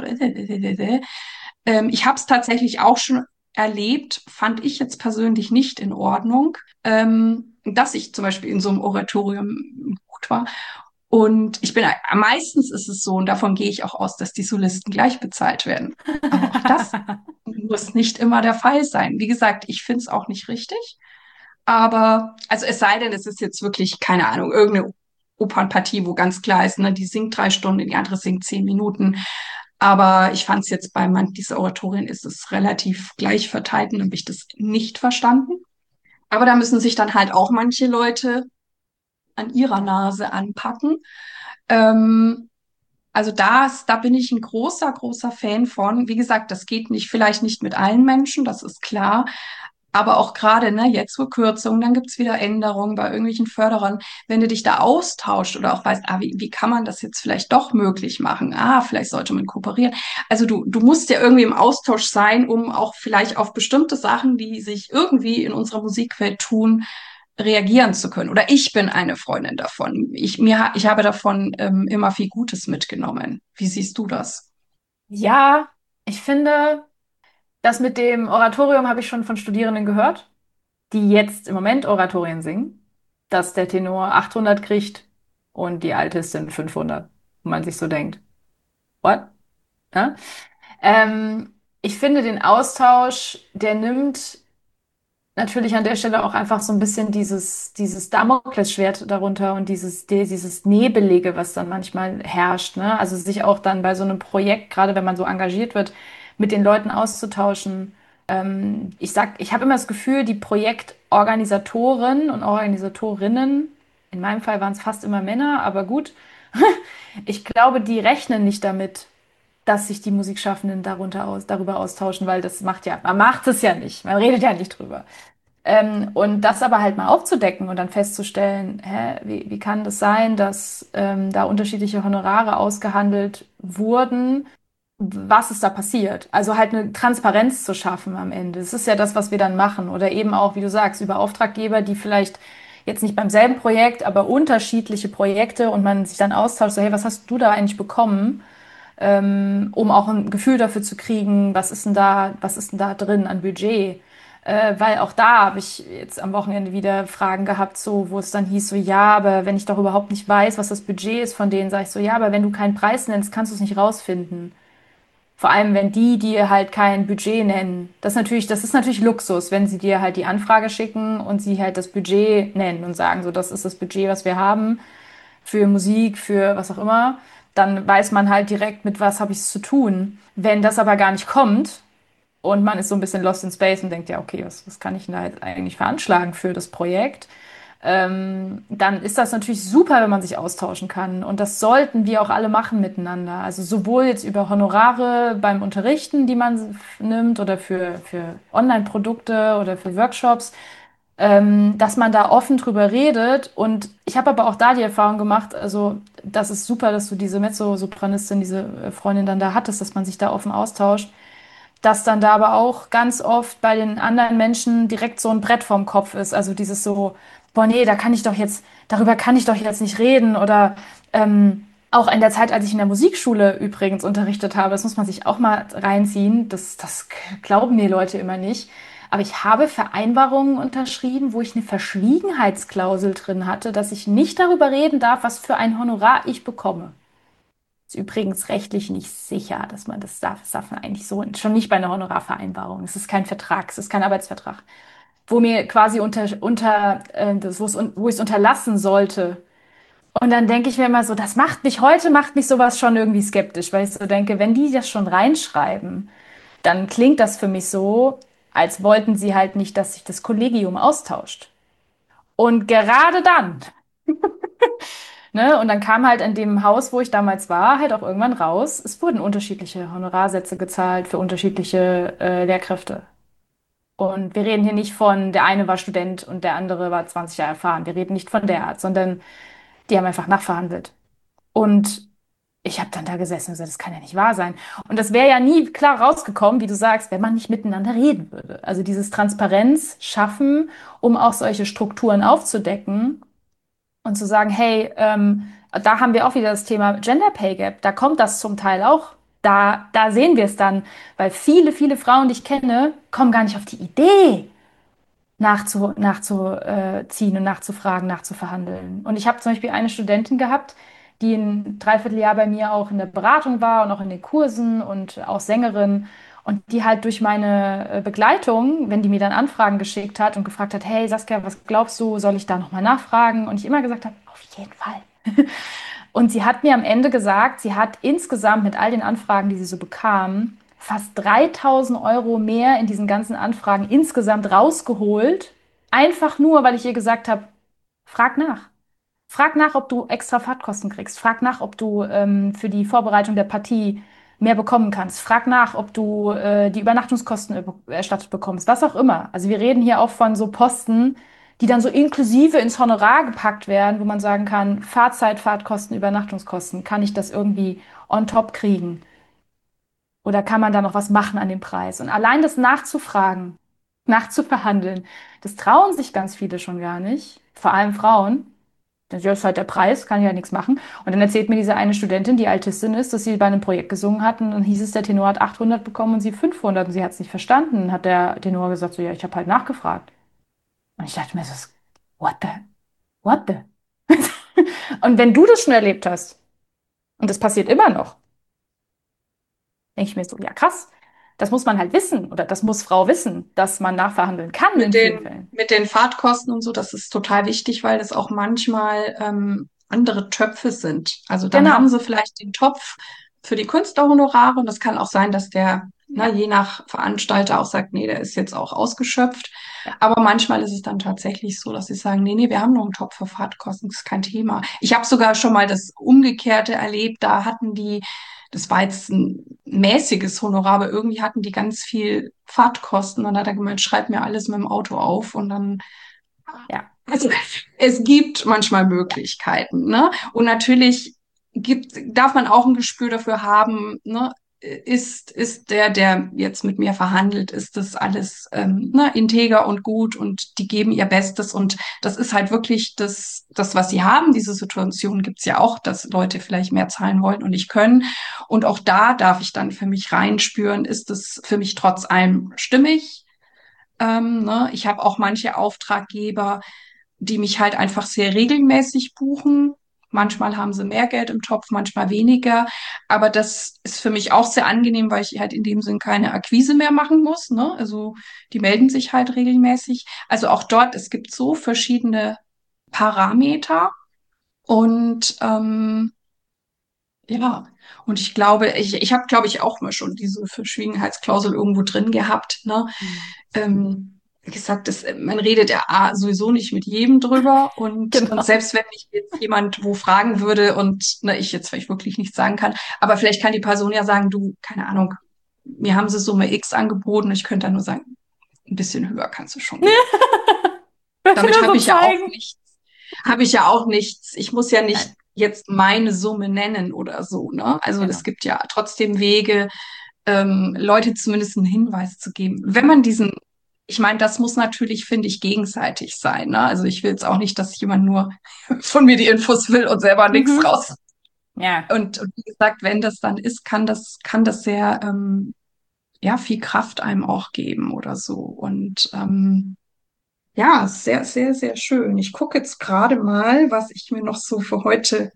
Ähm, ich habe es tatsächlich auch schon erlebt, fand ich jetzt persönlich nicht in Ordnung, ähm, dass ich zum Beispiel in so einem Oratorium gut war. Und ich bin, meistens ist es so, und davon gehe ich auch aus, dass die Solisten gleich bezahlt werden. Aber auch das muss nicht immer der Fall sein. Wie gesagt, ich finde es auch nicht richtig. Aber, also es sei denn, es ist jetzt wirklich, keine Ahnung, irgendeine Opernpartie, wo ganz klar ist, ne, die singt drei Stunden, die andere singt zehn Minuten. Aber ich fand es jetzt bei man dieser Oratorin ist es relativ gleich verteilt und habe ich das nicht verstanden. Aber da müssen sich dann halt auch manche Leute an ihrer Ja. Nase anpacken. Ähm, Also das, da bin ich ein großer, großer Fan von. Wie gesagt, das geht nicht, vielleicht nicht mit allen Menschen, das ist klar. Aber auch gerade, ne, jetzt zur Kürzung, dann gibt's wieder Änderungen bei irgendwelchen Förderern. Wenn du dich da austauscht oder auch weißt, ah, wie, wie kann man das jetzt vielleicht doch möglich machen? Ah, vielleicht sollte man kooperieren. Also du, du musst ja irgendwie im Austausch sein, um auch vielleicht auf bestimmte Sachen, die sich irgendwie in unserer Musikwelt tun, reagieren zu können. Oder ich bin eine Freundin davon. Ich, mir, ha- ich habe davon ähm, immer viel Gutes mitgenommen. Wie siehst du das? Ja, ich finde, das mit dem Oratorium habe ich schon von Studierenden gehört, die jetzt im Moment Oratorien singen, dass der Tenor achthundert kriegt und die Altistin fünfhundert. Und man sich so denkt, what? Ja? Ähm, ich finde den Austausch, der nimmt natürlich an der Stelle auch einfach so ein bisschen dieses, dieses Damoklesschwert darunter und dieses, die- dieses Nebelige, was dann manchmal herrscht, ne? Also sich auch dann bei so einem Projekt, gerade wenn man so engagiert wird, mit den Leuten auszutauschen. Ähm, ich sag, ich habe immer das Gefühl, die Projektorganisatoren und Organisatorinnen, in meinem Fall waren es fast immer Männer, aber gut, ich glaube, die rechnen nicht damit, dass sich die Musikschaffenden darunter aus, darüber austauschen, weil das macht ja, man macht es ja nicht, man redet ja nicht drüber. Ähm, und das aber halt mal aufzudecken und dann festzustellen, hä, wie, wie kann das sein, dass ähm, da unterschiedliche Honorare ausgehandelt wurden? Was ist da passiert? Also halt eine Transparenz zu schaffen am Ende. Das ist ja das, was wir dann machen. Oder eben auch, wie du sagst, über Auftraggeber, die vielleicht jetzt nicht beim selben Projekt, aber unterschiedliche Projekte und man sich dann austauscht, so, hey, was hast du da eigentlich bekommen? Ähm, um auch ein Gefühl dafür zu kriegen, was ist denn da, was ist denn da drin an Budget? Äh, weil auch da habe ich jetzt am Wochenende wieder Fragen gehabt, so, wo es dann hieß, so, ja, aber wenn ich doch überhaupt nicht weiß, was das Budget ist von denen, sage ich so, ja, aber wenn du keinen Preis nennst, kannst du es nicht rausfinden. Vor allem, wenn die dir halt kein Budget nennen. Das ist natürlich, das ist natürlich Luxus, wenn sie dir halt die Anfrage schicken und sie halt das Budget nennen und sagen, so, das ist das Budget, was wir haben für Musik, für was auch immer, dann weiß man halt direkt, mit was habe ich es zu tun. Wenn das aber gar nicht kommt und man ist so ein bisschen lost in space und denkt, ja, okay, was, was kann ich denn da jetzt eigentlich veranschlagen für das Projekt? Ähm, dann ist das natürlich super, wenn man sich austauschen kann. Und das sollten wir auch alle machen miteinander. Also sowohl jetzt über Honorare beim Unterrichten, die man nimmt, oder für, für Online-Produkte oder für Workshops, ähm, dass man da offen drüber redet. Und ich habe aber auch da die Erfahrung gemacht, also das ist super, dass du diese Mezzosopranistin, diese äh, Freundin dann da hattest, dass man sich da offen austauscht, dass dann da aber auch ganz oft bei den anderen Menschen direkt so ein Brett vorm Kopf ist. Also dieses so, boah, nee, da kann ich doch jetzt, darüber kann ich doch jetzt nicht reden. Oder ähm, auch in der Zeit, als ich in der Musikschule übrigens unterrichtet habe, das muss man sich auch mal reinziehen, das, das glauben mir Leute immer nicht. Aber ich habe Vereinbarungen unterschrieben, wo ich eine Verschwiegenheitsklausel drin hatte, dass ich nicht darüber reden darf, was für ein Honorar ich bekomme. Ist übrigens rechtlich nicht sicher, dass man das darf. Das darf man eigentlich so, schon nicht bei einer Honorarvereinbarung. Es ist kein Vertrag, es ist kein Arbeitsvertrag. Wo mir quasi unter, unter äh, das, wo es, wo ich es unterlassen sollte. Und dann denke ich mir immer so, das macht mich, heute macht mich sowas schon irgendwie skeptisch, weil ich so denke, wenn die das schon reinschreiben, dann klingt das für mich so, als wollten sie halt nicht, dass sich das Kollegium austauscht. Und gerade dann, ne, und dann kam halt in dem Haus, wo ich damals war, halt auch irgendwann raus, es wurden unterschiedliche Honorarsätze gezahlt für unterschiedliche äh, Lehrkräfte. Und wir reden hier nicht von, der eine war Student und der andere war zwanzig Jahre erfahren. Wir reden nicht von der Art, sondern die haben einfach nachverhandelt. Und ich habe dann da gesessen und gesagt, das kann ja nicht wahr sein. Und das wäre ja nie klar rausgekommen, wie du sagst, wenn man nicht miteinander reden würde. Also dieses Transparenz schaffen, um auch solche Strukturen aufzudecken und zu sagen, hey, ähm, da haben wir auch wieder das Thema Gender Pay Gap. Da kommt das zum Teil auch. Da, da sehen wir es dann, weil viele, viele Frauen, die ich kenne, kommen gar nicht auf die Idee, nachzu, nachzuziehen und nachzufragen, nachzuverhandeln. Und ich habe zum Beispiel eine Studentin gehabt, die ein Dreivierteljahr bei mir auch in der Beratung war und auch in den Kursen und auch Sängerin. Und die halt durch meine äh, Begleitung, wenn die mir dann Anfragen geschickt hat und gefragt hat, hey Saskia, was glaubst du, soll ich da nochmal nachfragen? Und ich immer gesagt habe, auf jeden Fall. Und sie hat mir am Ende gesagt, sie hat insgesamt mit all den Anfragen, die sie so bekam, fast dreitausend Euro mehr in diesen ganzen Anfragen insgesamt rausgeholt. Einfach nur, weil ich ihr gesagt habe, frag nach. Frag nach, ob du extra Fahrtkosten kriegst. Frag nach, ob du ähm, für die Vorbereitung der Partie mehr bekommen kannst. Frag nach, ob du äh, die Übernachtungskosten über- erstattet bekommst. Was auch immer. Also wir reden hier auch von so Posten, die dann so inklusive ins Honorar gepackt werden, wo man sagen kann, Fahrzeit, Fahrtkosten, Übernachtungskosten. Kann ich das irgendwie on top kriegen? Oder kann man da noch was machen an dem Preis? Und allein das nachzufragen, nachzuverhandeln, das trauen sich ganz viele schon gar nicht. Vor allem Frauen. Das ist halt der Preis, kann ich ja nichts machen. Und dann erzählt mir diese eine Studentin, die Altistin ist, dass sie bei einem Projekt gesungen hat und dann hieß es, der Tenor hat achthundert bekommen und sie fünfhundert und sie hat es nicht verstanden. Dann hat der Tenor gesagt, so, ja, ich habe halt nachgefragt. Und ich dachte mir so, what the, what the? Und wenn du das schon erlebt hast, und das passiert immer noch, denke ich mir so, ja krass, das muss man halt wissen oder das muss Frau wissen, dass man nachverhandeln kann in Mit vielen den, Fällen. mit den Fahrtkosten und so, das ist total wichtig, weil das auch manchmal ähm, andere Töpfe sind. Also dann haben Genau. sie vielleicht den Topf für die Künstlerhonorare und das kann auch sein, dass der, na, Ja, je nach Veranstalter auch sagt, nee, der ist jetzt auch ausgeschöpft. ja, Aber manchmal ist es dann tatsächlich so, dass sie sagen, nee, nee, wir haben noch einen Topf für Fahrtkosten, das ist kein Thema. Ich habe sogar schon mal das Umgekehrte erlebt, da hatten die, das war jetzt ein mäßiges Honorar, aber irgendwie hatten die ganz viel Fahrtkosten und dann hat er gemeint, schreib mir alles mit dem Auto auf und dann, ja, also es gibt manchmal Möglichkeiten, ne? Und natürlich gibt, darf man auch ein Gespür dafür haben, ne? Ist, ist der, der jetzt mit mir verhandelt, ist das alles ähm, ne, integer und gut und die geben ihr Bestes und das ist halt wirklich das, das, was sie haben. Diese Situation gibt's ja auch, dass Leute vielleicht mehr zahlen wollen und nicht können. Und auch da darf ich dann für mich reinspüren, ist es für mich trotz allem stimmig? Ähm, ne? Ich habe auch manche Auftraggeber, die mich halt einfach sehr regelmäßig buchen. Manchmal haben sie mehr Geld im Topf, manchmal weniger. Aber das ist für mich auch sehr angenehm, weil ich halt in dem Sinn keine Akquise mehr machen muss. Ne? Also die melden sich halt regelmäßig. Also auch dort, es gibt so verschiedene Parameter. Und ähm, ja, und ich glaube, ich, ich habe, glaube ich, auch mal schon diese Verschwiegenheitsklausel irgendwo drin gehabt. Ne? mhm. Ähm, wie gesagt, das, man redet ja A, sowieso nicht mit jedem drüber und, und Genau. selbst wenn mich jetzt jemand wo fragen würde und ne, ich jetzt vielleicht wirklich nichts sagen kann, aber vielleicht kann die Person ja sagen, du, keine Ahnung, mir haben sie Summe X angeboten, ich könnte dann nur sagen, ein bisschen höher kannst du schon gehen. Möchte Damit nur habe so ich ja auch zeigen. nichts, habe ich ja auch nichts, ich muss ja nicht Nein, jetzt meine Summe nennen oder so, ne? Also es genau. gibt ja trotzdem Wege, ähm, Leute zumindest einen Hinweis zu geben. Wenn man diesen, ich meine, das muss natürlich, finde ich, gegenseitig sein. Ne? Also ich will jetzt auch nicht, dass jemand nur von mir die Infos will und selber nichts Mhm. raus. Ja, Und, und wie gesagt, wenn das dann ist, kann das, kann das sehr, ähm, ja, viel Kraft einem auch geben oder so. Und ähm, ja, sehr, sehr, sehr schön. Ich gucke jetzt gerade mal, was ich mir noch so für heute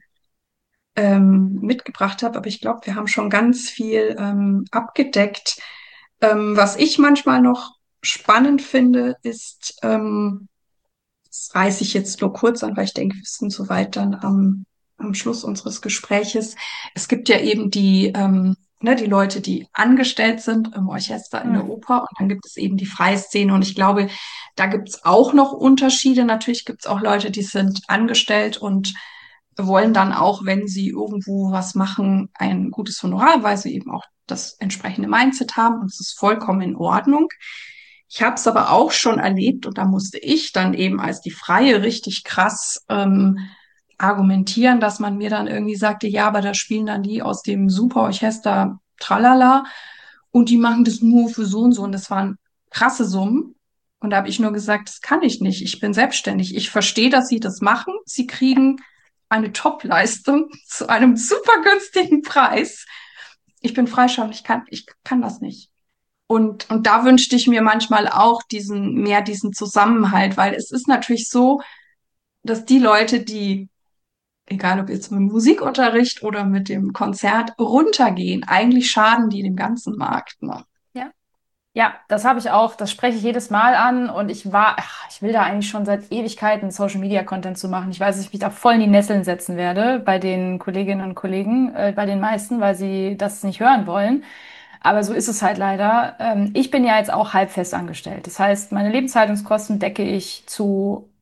ähm, mitgebracht habe, aber ich glaube, wir haben schon ganz viel ähm, abgedeckt. Ähm, was ich manchmal noch spannend finde, ist, ähm, das reiße ich jetzt nur kurz an, weil ich denke, wir sind soweit dann am, am Schluss unseres Gespräches. Es gibt ja eben die, ähm, ne, die Leute, die angestellt sind im Orchester, in der hm. Oper und dann gibt es eben die Freiszene und ich glaube, da gibt es auch noch Unterschiede. Natürlich gibt es auch Leute, die sind angestellt und wollen dann auch, wenn sie irgendwo was machen, ein gutes Honorar, weil sie eben auch das entsprechende Mindset haben und es ist vollkommen in Ordnung. Ich habe es aber auch schon erlebt und da musste ich dann eben als die Freie richtig krass ähm, argumentieren, dass man mir dann irgendwie sagte, ja, aber da spielen dann die aus dem Superorchester Tralala und die machen das nur für so und so und das waren krasse Summen. Und da habe ich nur gesagt, das kann ich nicht. Ich bin selbstständig. Ich verstehe, dass sie das machen. Sie kriegen eine Top-Leistung zu einem super günstigen Preis. Ich bin freischaffend, ich kann, ich kann das nicht. Und, und da wünschte ich mir manchmal auch diesen, mehr diesen Zusammenhalt, weil es ist natürlich so, dass die Leute, die, egal ob jetzt mit dem Musikunterricht oder mit dem Konzert, runtergehen, eigentlich schaden die dem ganzen Markt, ne? Ja. Ja, das habe ich auch. Das spreche ich jedes Mal an und ich war, ach, ich will da eigentlich schon seit Ewigkeiten Social Media Content zu machen. Ich weiß, dass ich mich da voll in die Nesseln setzen werde bei den Kolleginnen und Kollegen, äh, bei den meisten, weil sie das nicht hören wollen. Aber so ist es halt leider. Ähm, ich bin ja jetzt auch halb fest angestellt. Das heißt, meine Lebenshaltungskosten decke ich zu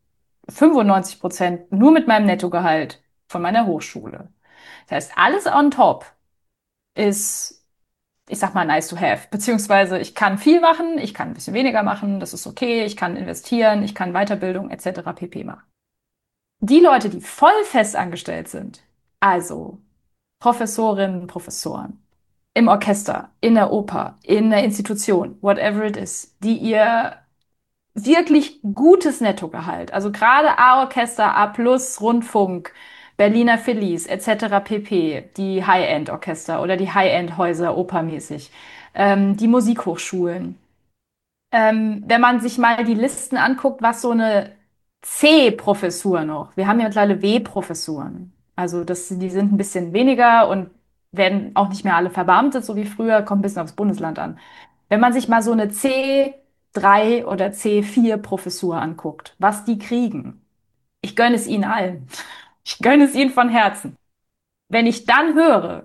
fünfundneunzig Prozent nur mit meinem Nettogehalt von meiner Hochschule. Das heißt, alles on top ist, ich sag mal, nice to have. Beziehungsweise ich kann viel machen, ich kann ein bisschen weniger machen, das ist okay, ich kann investieren, ich kann Weiterbildung et cetera pp. Machen. Die Leute, die voll fest angestellt sind, also Professorinnen, Professoren, im Orchester, in der Oper, in der Institution, whatever it is, die ihr wirklich gutes Nettogehalt, also gerade A-Orchester, A plus, Rundfunk, Berliner Phillies et cetera pp., die High-End-Orchester oder die High-End-Häuser opermäßig, ähm, die Musikhochschulen. Ähm, wenn man sich mal die Listen anguckt, was so eine C-Professur noch, wir haben ja mittlerweile W-Professuren, also das, die sind ein bisschen weniger und werden auch nicht mehr alle verbeamtet, so wie früher, kommt ein bisschen aufs Bundesland an. Wenn man sich mal so eine C drei oder C vier Professur anguckt, was die kriegen, ich gönne es ihnen allen. Ich gönne es ihnen von Herzen. Wenn ich dann höre,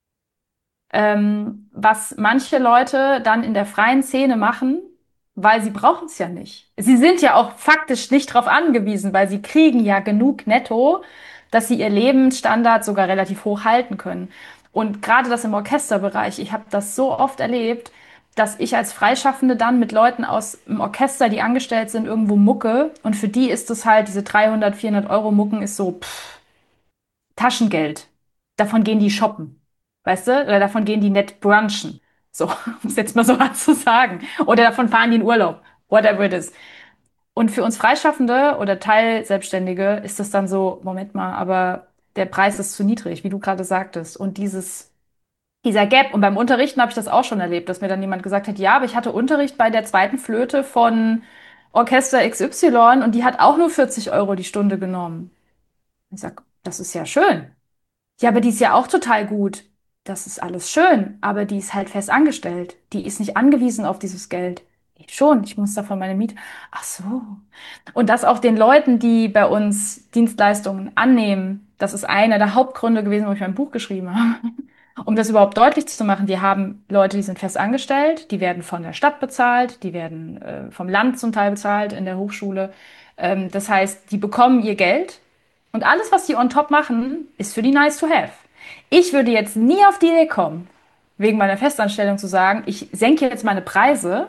ähm, was manche Leute dann in der freien Szene machen, weil sie brauchen es ja nicht. Sie sind ja auch faktisch nicht darauf angewiesen, weil sie kriegen ja genug netto, dass sie ihr Lebensstandard sogar relativ hoch halten können. Und gerade das im Orchesterbereich, ich habe das so oft erlebt, dass ich als Freischaffende dann mit Leuten aus dem Orchester, die angestellt sind, irgendwo mucke. Und für die ist es halt, diese dreihundert, vierhundert Euro Mucken ist so, pff, Taschengeld. Davon gehen die shoppen. Weißt du? Oder davon gehen die nett brunchen. So, um es jetzt mal so hart zu sagen. Oder davon fahren die in Urlaub. Whatever it is. Und für uns Freischaffende oder Teilselbstständige ist das dann so, Moment mal, aber der Preis ist zu niedrig, wie du gerade sagtest. Und dieses, dieser Gap, und beim Unterrichten habe ich das auch schon erlebt, dass mir dann jemand gesagt hat, ja, aber ich hatte Unterricht bei der zweiten Flöte von Orchester X Y und die hat auch nur vierzig Euro die Stunde genommen. Ich sag, das ist ja schön. Ja, aber die ist ja auch total gut. Das ist alles schön, aber die ist halt fest angestellt. Die ist nicht angewiesen auf dieses Geld. Ich schon, ich muss davon meine Miete. Ach so. Und das auch den Leuten, die bei uns Dienstleistungen annehmen, das ist einer der Hauptgründe gewesen, warum ich mein Buch geschrieben habe. Um das überhaupt deutlich zu machen, die haben Leute, die sind fest angestellt, die werden von der Stadt bezahlt, die werden äh, vom Land zum Teil bezahlt in der Hochschule. Ähm, das heißt, die bekommen ihr Geld und alles, was die on top machen, ist für die nice to have. Ich würde jetzt nie auf die Idee kommen, wegen meiner Festanstellung zu sagen, ich senke jetzt meine Preise,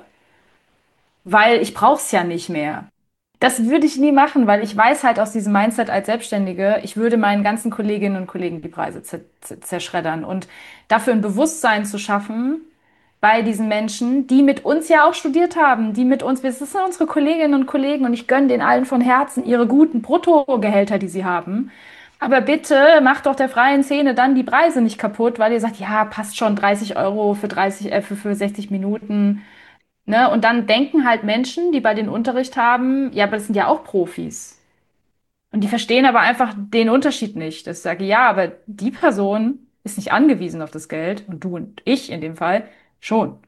weil ich brauche es ja nicht mehr. Das würde ich nie machen, weil ich weiß halt aus diesem Mindset als Selbstständige, ich würde meinen ganzen Kolleginnen und Kollegen die Preise zerschreddern. Und dafür ein Bewusstsein zu schaffen bei diesen Menschen, die mit uns ja auch studiert haben, die mit uns, das sind unsere Kolleginnen und Kollegen und ich gönne denen allen von Herzen ihre guten Bruttogehälter, die sie haben. Aber bitte macht doch der freien Szene dann die Preise nicht kaputt, weil ihr sagt, ja, passt schon dreißig Euro für dreißig, äh, für, für sechzig Minuten. Ne? Und dann denken halt Menschen, die bei den Unterricht haben, ja, aber das sind ja auch Profis. Und die verstehen aber einfach den Unterschied nicht. Das sage, ja, aber die Person ist nicht angewiesen auf das Geld und du und ich in dem Fall schon.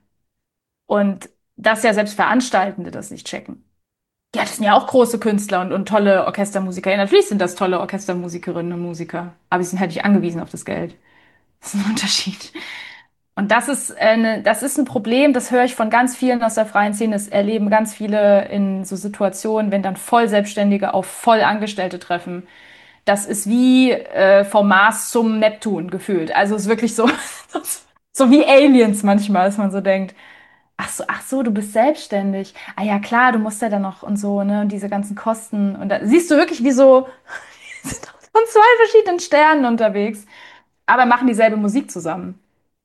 Und dass ja selbst Veranstaltende das nicht checken. Ja, das sind ja auch große Künstler und, und tolle Orchestermusiker. Ja, natürlich sind das tolle Orchestermusikerinnen und Musiker, aber sie sind halt nicht angewiesen auf das Geld. Das ist ein Unterschied. Und das ist eine, das ist ein Problem, das höre ich von ganz vielen aus der freien Szene. Das erleben ganz viele in so Situationen, wenn dann Vollselbstständige auf Vollangestellte treffen. Das ist wie äh, vom Mars zum Neptun gefühlt. Also es ist wirklich so, so wie Aliens manchmal, dass man so denkt, ach so, ach so, du bist selbstständig. Ah ja, klar, du musst ja dann noch und so, ne, und diese ganzen Kosten. Und da siehst du wirklich, wie so, sind von zwei verschiedenen Sternen unterwegs, aber machen dieselbe Musik zusammen.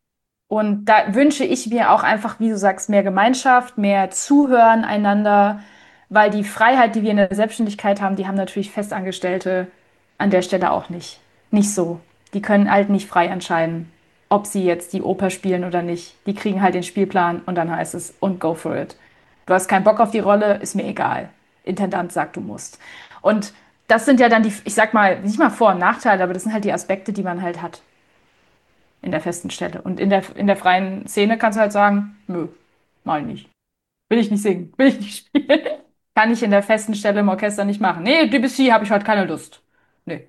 Und da wünsche ich mir auch einfach, wie du sagst, mehr Gemeinschaft, mehr Zuhören einander, weil die Freiheit, die wir in der Selbstständigkeit haben, die haben natürlich Festangestellte an der Stelle auch nicht. Nicht so. Die können halt nicht frei entscheiden, ob sie jetzt die Oper spielen oder nicht. Die kriegen halt den Spielplan und dann heißt es, und go for it. Du hast keinen Bock auf die Rolle, ist mir egal. Intendant sagt, du musst. Und das sind ja dann die, ich sag mal, nicht mal Vor- und Nachteile, aber das sind halt die Aspekte, die man halt hat in der festen Stelle. Und in der, in der freien Szene kannst du halt sagen, nö, mal nicht. Will ich nicht singen, will ich nicht spielen. Kann ich in der festen Stelle im Orchester nicht machen. Nee, Debussy habe ich heute keine Lust. Nee.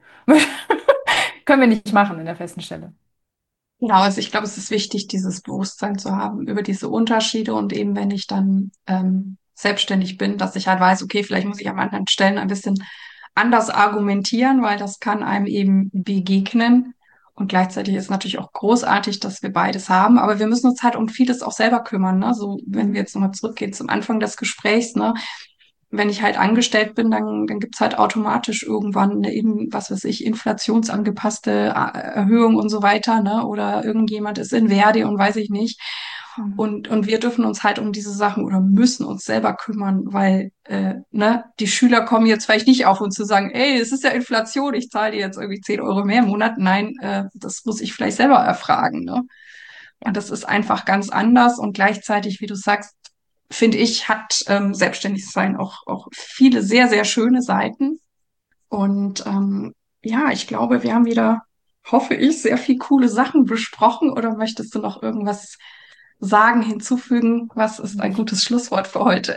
Können wir nicht machen in der festen Stelle. Genau, also ich glaube, es ist wichtig, dieses Bewusstsein zu haben über diese Unterschiede und eben, wenn ich dann ähm, selbstständig bin, dass ich halt weiß, okay, vielleicht muss ich an anderen Stellen ein bisschen anders argumentieren, weil das kann einem eben begegnen. Und gleichzeitig ist natürlich auch großartig, dass wir beides haben. Aber wir müssen uns halt um vieles auch selber kümmern. Ne? So, wenn wir jetzt nochmal zurückgehen zum Anfang des Gesprächs, ne? Wenn ich halt angestellt bin, dann, dann gibt's halt automatisch irgendwann eine, in, was weiß ich, inflationsangepasste äh, Erhöhung und so weiter, ne? Oder irgendjemand ist in Verdi und weiß ich nicht. Mhm. Und, und wir dürfen uns halt um diese Sachen oder müssen uns selber kümmern, weil äh, ne, die Schüler kommen jetzt vielleicht nicht auf uns zu sagen, ey, es ist ja Inflation, ich zahle dir jetzt irgendwie zehn Euro mehr im Monat. Nein, äh, das muss ich vielleicht selber erfragen. Ne? Ja. Und das ist einfach ganz anders und gleichzeitig, wie du sagst, finde ich, hat ähm, Selbstständigsein auch, auch viele sehr, sehr schöne Seiten. Und ähm, ja, ich glaube, wir haben wieder, hoffe ich, sehr viel coole Sachen besprochen. Oder möchtest du noch irgendwas sagen, hinzufügen? Was ist ein gutes Schlusswort für heute?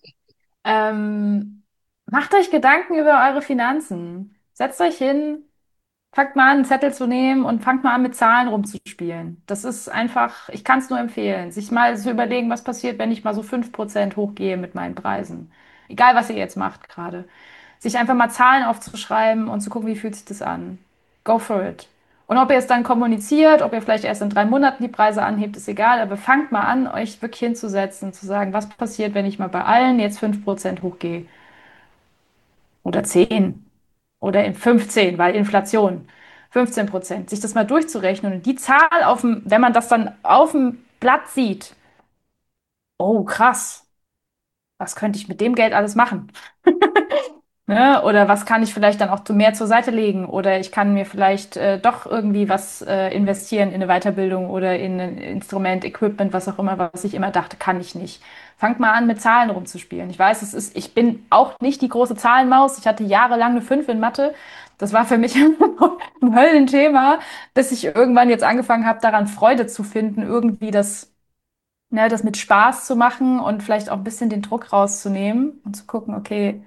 Ähm, Macht euch Gedanken über eure Finanzen. Setzt euch hin, fangt mal an, einen Zettel zu nehmen und fangt mal an, mit Zahlen rumzuspielen. Das ist einfach, ich kann es nur empfehlen, sich mal zu überlegen, was passiert, wenn ich mal so fünf Prozent hochgehe mit meinen Preisen. Egal, was ihr jetzt macht gerade. Sich einfach mal Zahlen aufzuschreiben und zu gucken, wie fühlt sich das an. Go for it. Und ob ihr es dann kommuniziert, ob ihr vielleicht erst in drei Monaten die Preise anhebt, ist egal, aber fangt mal an, euch wirklich hinzusetzen, zu sagen, was passiert, wenn ich mal bei allen jetzt fünf Prozent hochgehe. Oder zehn oder in fünfzehn, weil Inflation, fünfzehn Prozent, sich das mal durchzurechnen und die Zahl auf dem, wenn man das dann auf dem Blatt sieht, oh krass, was könnte ich mit dem Geld alles machen? Ne? Oder was kann ich vielleicht dann auch mehr zur Seite legen? Oder ich kann mir vielleicht äh, doch irgendwie was äh, investieren in eine Weiterbildung oder in ein Instrument, Equipment, was auch immer, was ich immer dachte, kann ich nicht. Fangt mal an, mit Zahlen rumzuspielen. Ich weiß, es ist, ich bin auch nicht die große Zahlenmaus. Ich hatte jahrelang eine fünf in Mathe. Das war für mich ein Höllenthema, bis ich irgendwann jetzt angefangen habe, daran Freude zu finden, irgendwie das, ne, das mit Spaß zu machen und vielleicht auch ein bisschen den Druck rauszunehmen und zu gucken, okay,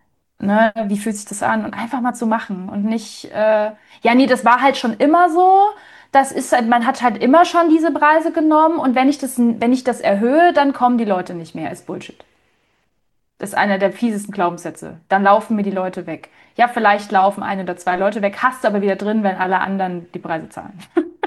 ne, wie fühlt sich das an? Und einfach mal zu machen und nicht, äh, ja, nee, das war halt schon immer so. Das ist halt, man hat halt immer schon diese Preise genommen und wenn ich das, wenn ich das erhöhe, dann kommen die Leute nicht mehr. Ist Bullshit. Das ist einer der fiesesten Glaubenssätze. Dann laufen mir die Leute weg. Ja, vielleicht laufen ein oder zwei Leute weg, hast du aber wieder drin, wenn alle anderen die Preise zahlen.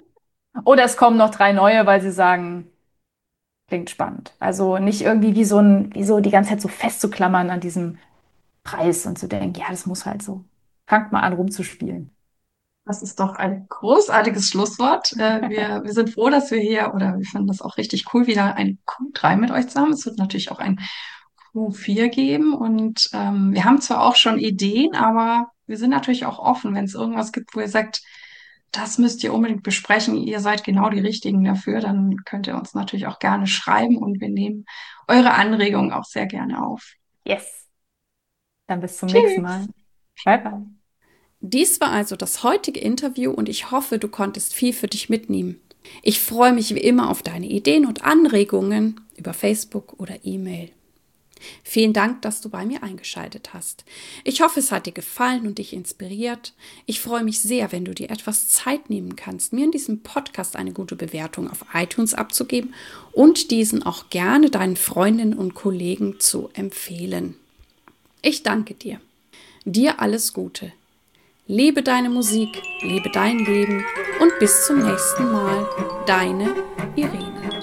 Oder es kommen noch drei neue, weil sie sagen, klingt spannend. Also nicht irgendwie wie so ein, wie so die ganze Zeit so festzuklammern an diesem Preis und zu denken, ja, das muss halt so. Fangt mal an, rumzuspielen. Das ist doch ein großartiges Schlusswort. Äh, wir, wir sind froh, dass wir hier, oder wir finden das auch richtig cool, wieder ein Q drei mit euch zu haben. Es wird natürlich auch ein Q vier geben und ähm, wir haben zwar auch schon Ideen, aber wir sind natürlich auch offen, wenn es irgendwas gibt, wo ihr sagt, das müsst ihr unbedingt besprechen, ihr seid genau die Richtigen dafür, dann könnt ihr uns natürlich auch gerne schreiben und wir nehmen eure Anregungen auch sehr gerne auf. Yes. Dann bis zum nächsten Mal. Tschüss! Bye, bye. Dies war also das heutige Interview und ich hoffe, du konntest viel für dich mitnehmen. Ich freue mich wie immer auf deine Ideen und Anregungen über Facebook oder E-Mail. Vielen Dank, dass du bei mir eingeschaltet hast. Ich hoffe, es hat dir gefallen und dich inspiriert. Ich freue mich sehr, wenn du dir etwas Zeit nehmen kannst, mir in diesem Podcast eine gute Bewertung auf iTunes abzugeben und diesen auch gerne deinen Freundinnen und Kollegen zu empfehlen. Ich danke dir. Dir alles Gute. Lebe deine Musik, lebe dein Leben und bis zum nächsten Mal. Deine Irene.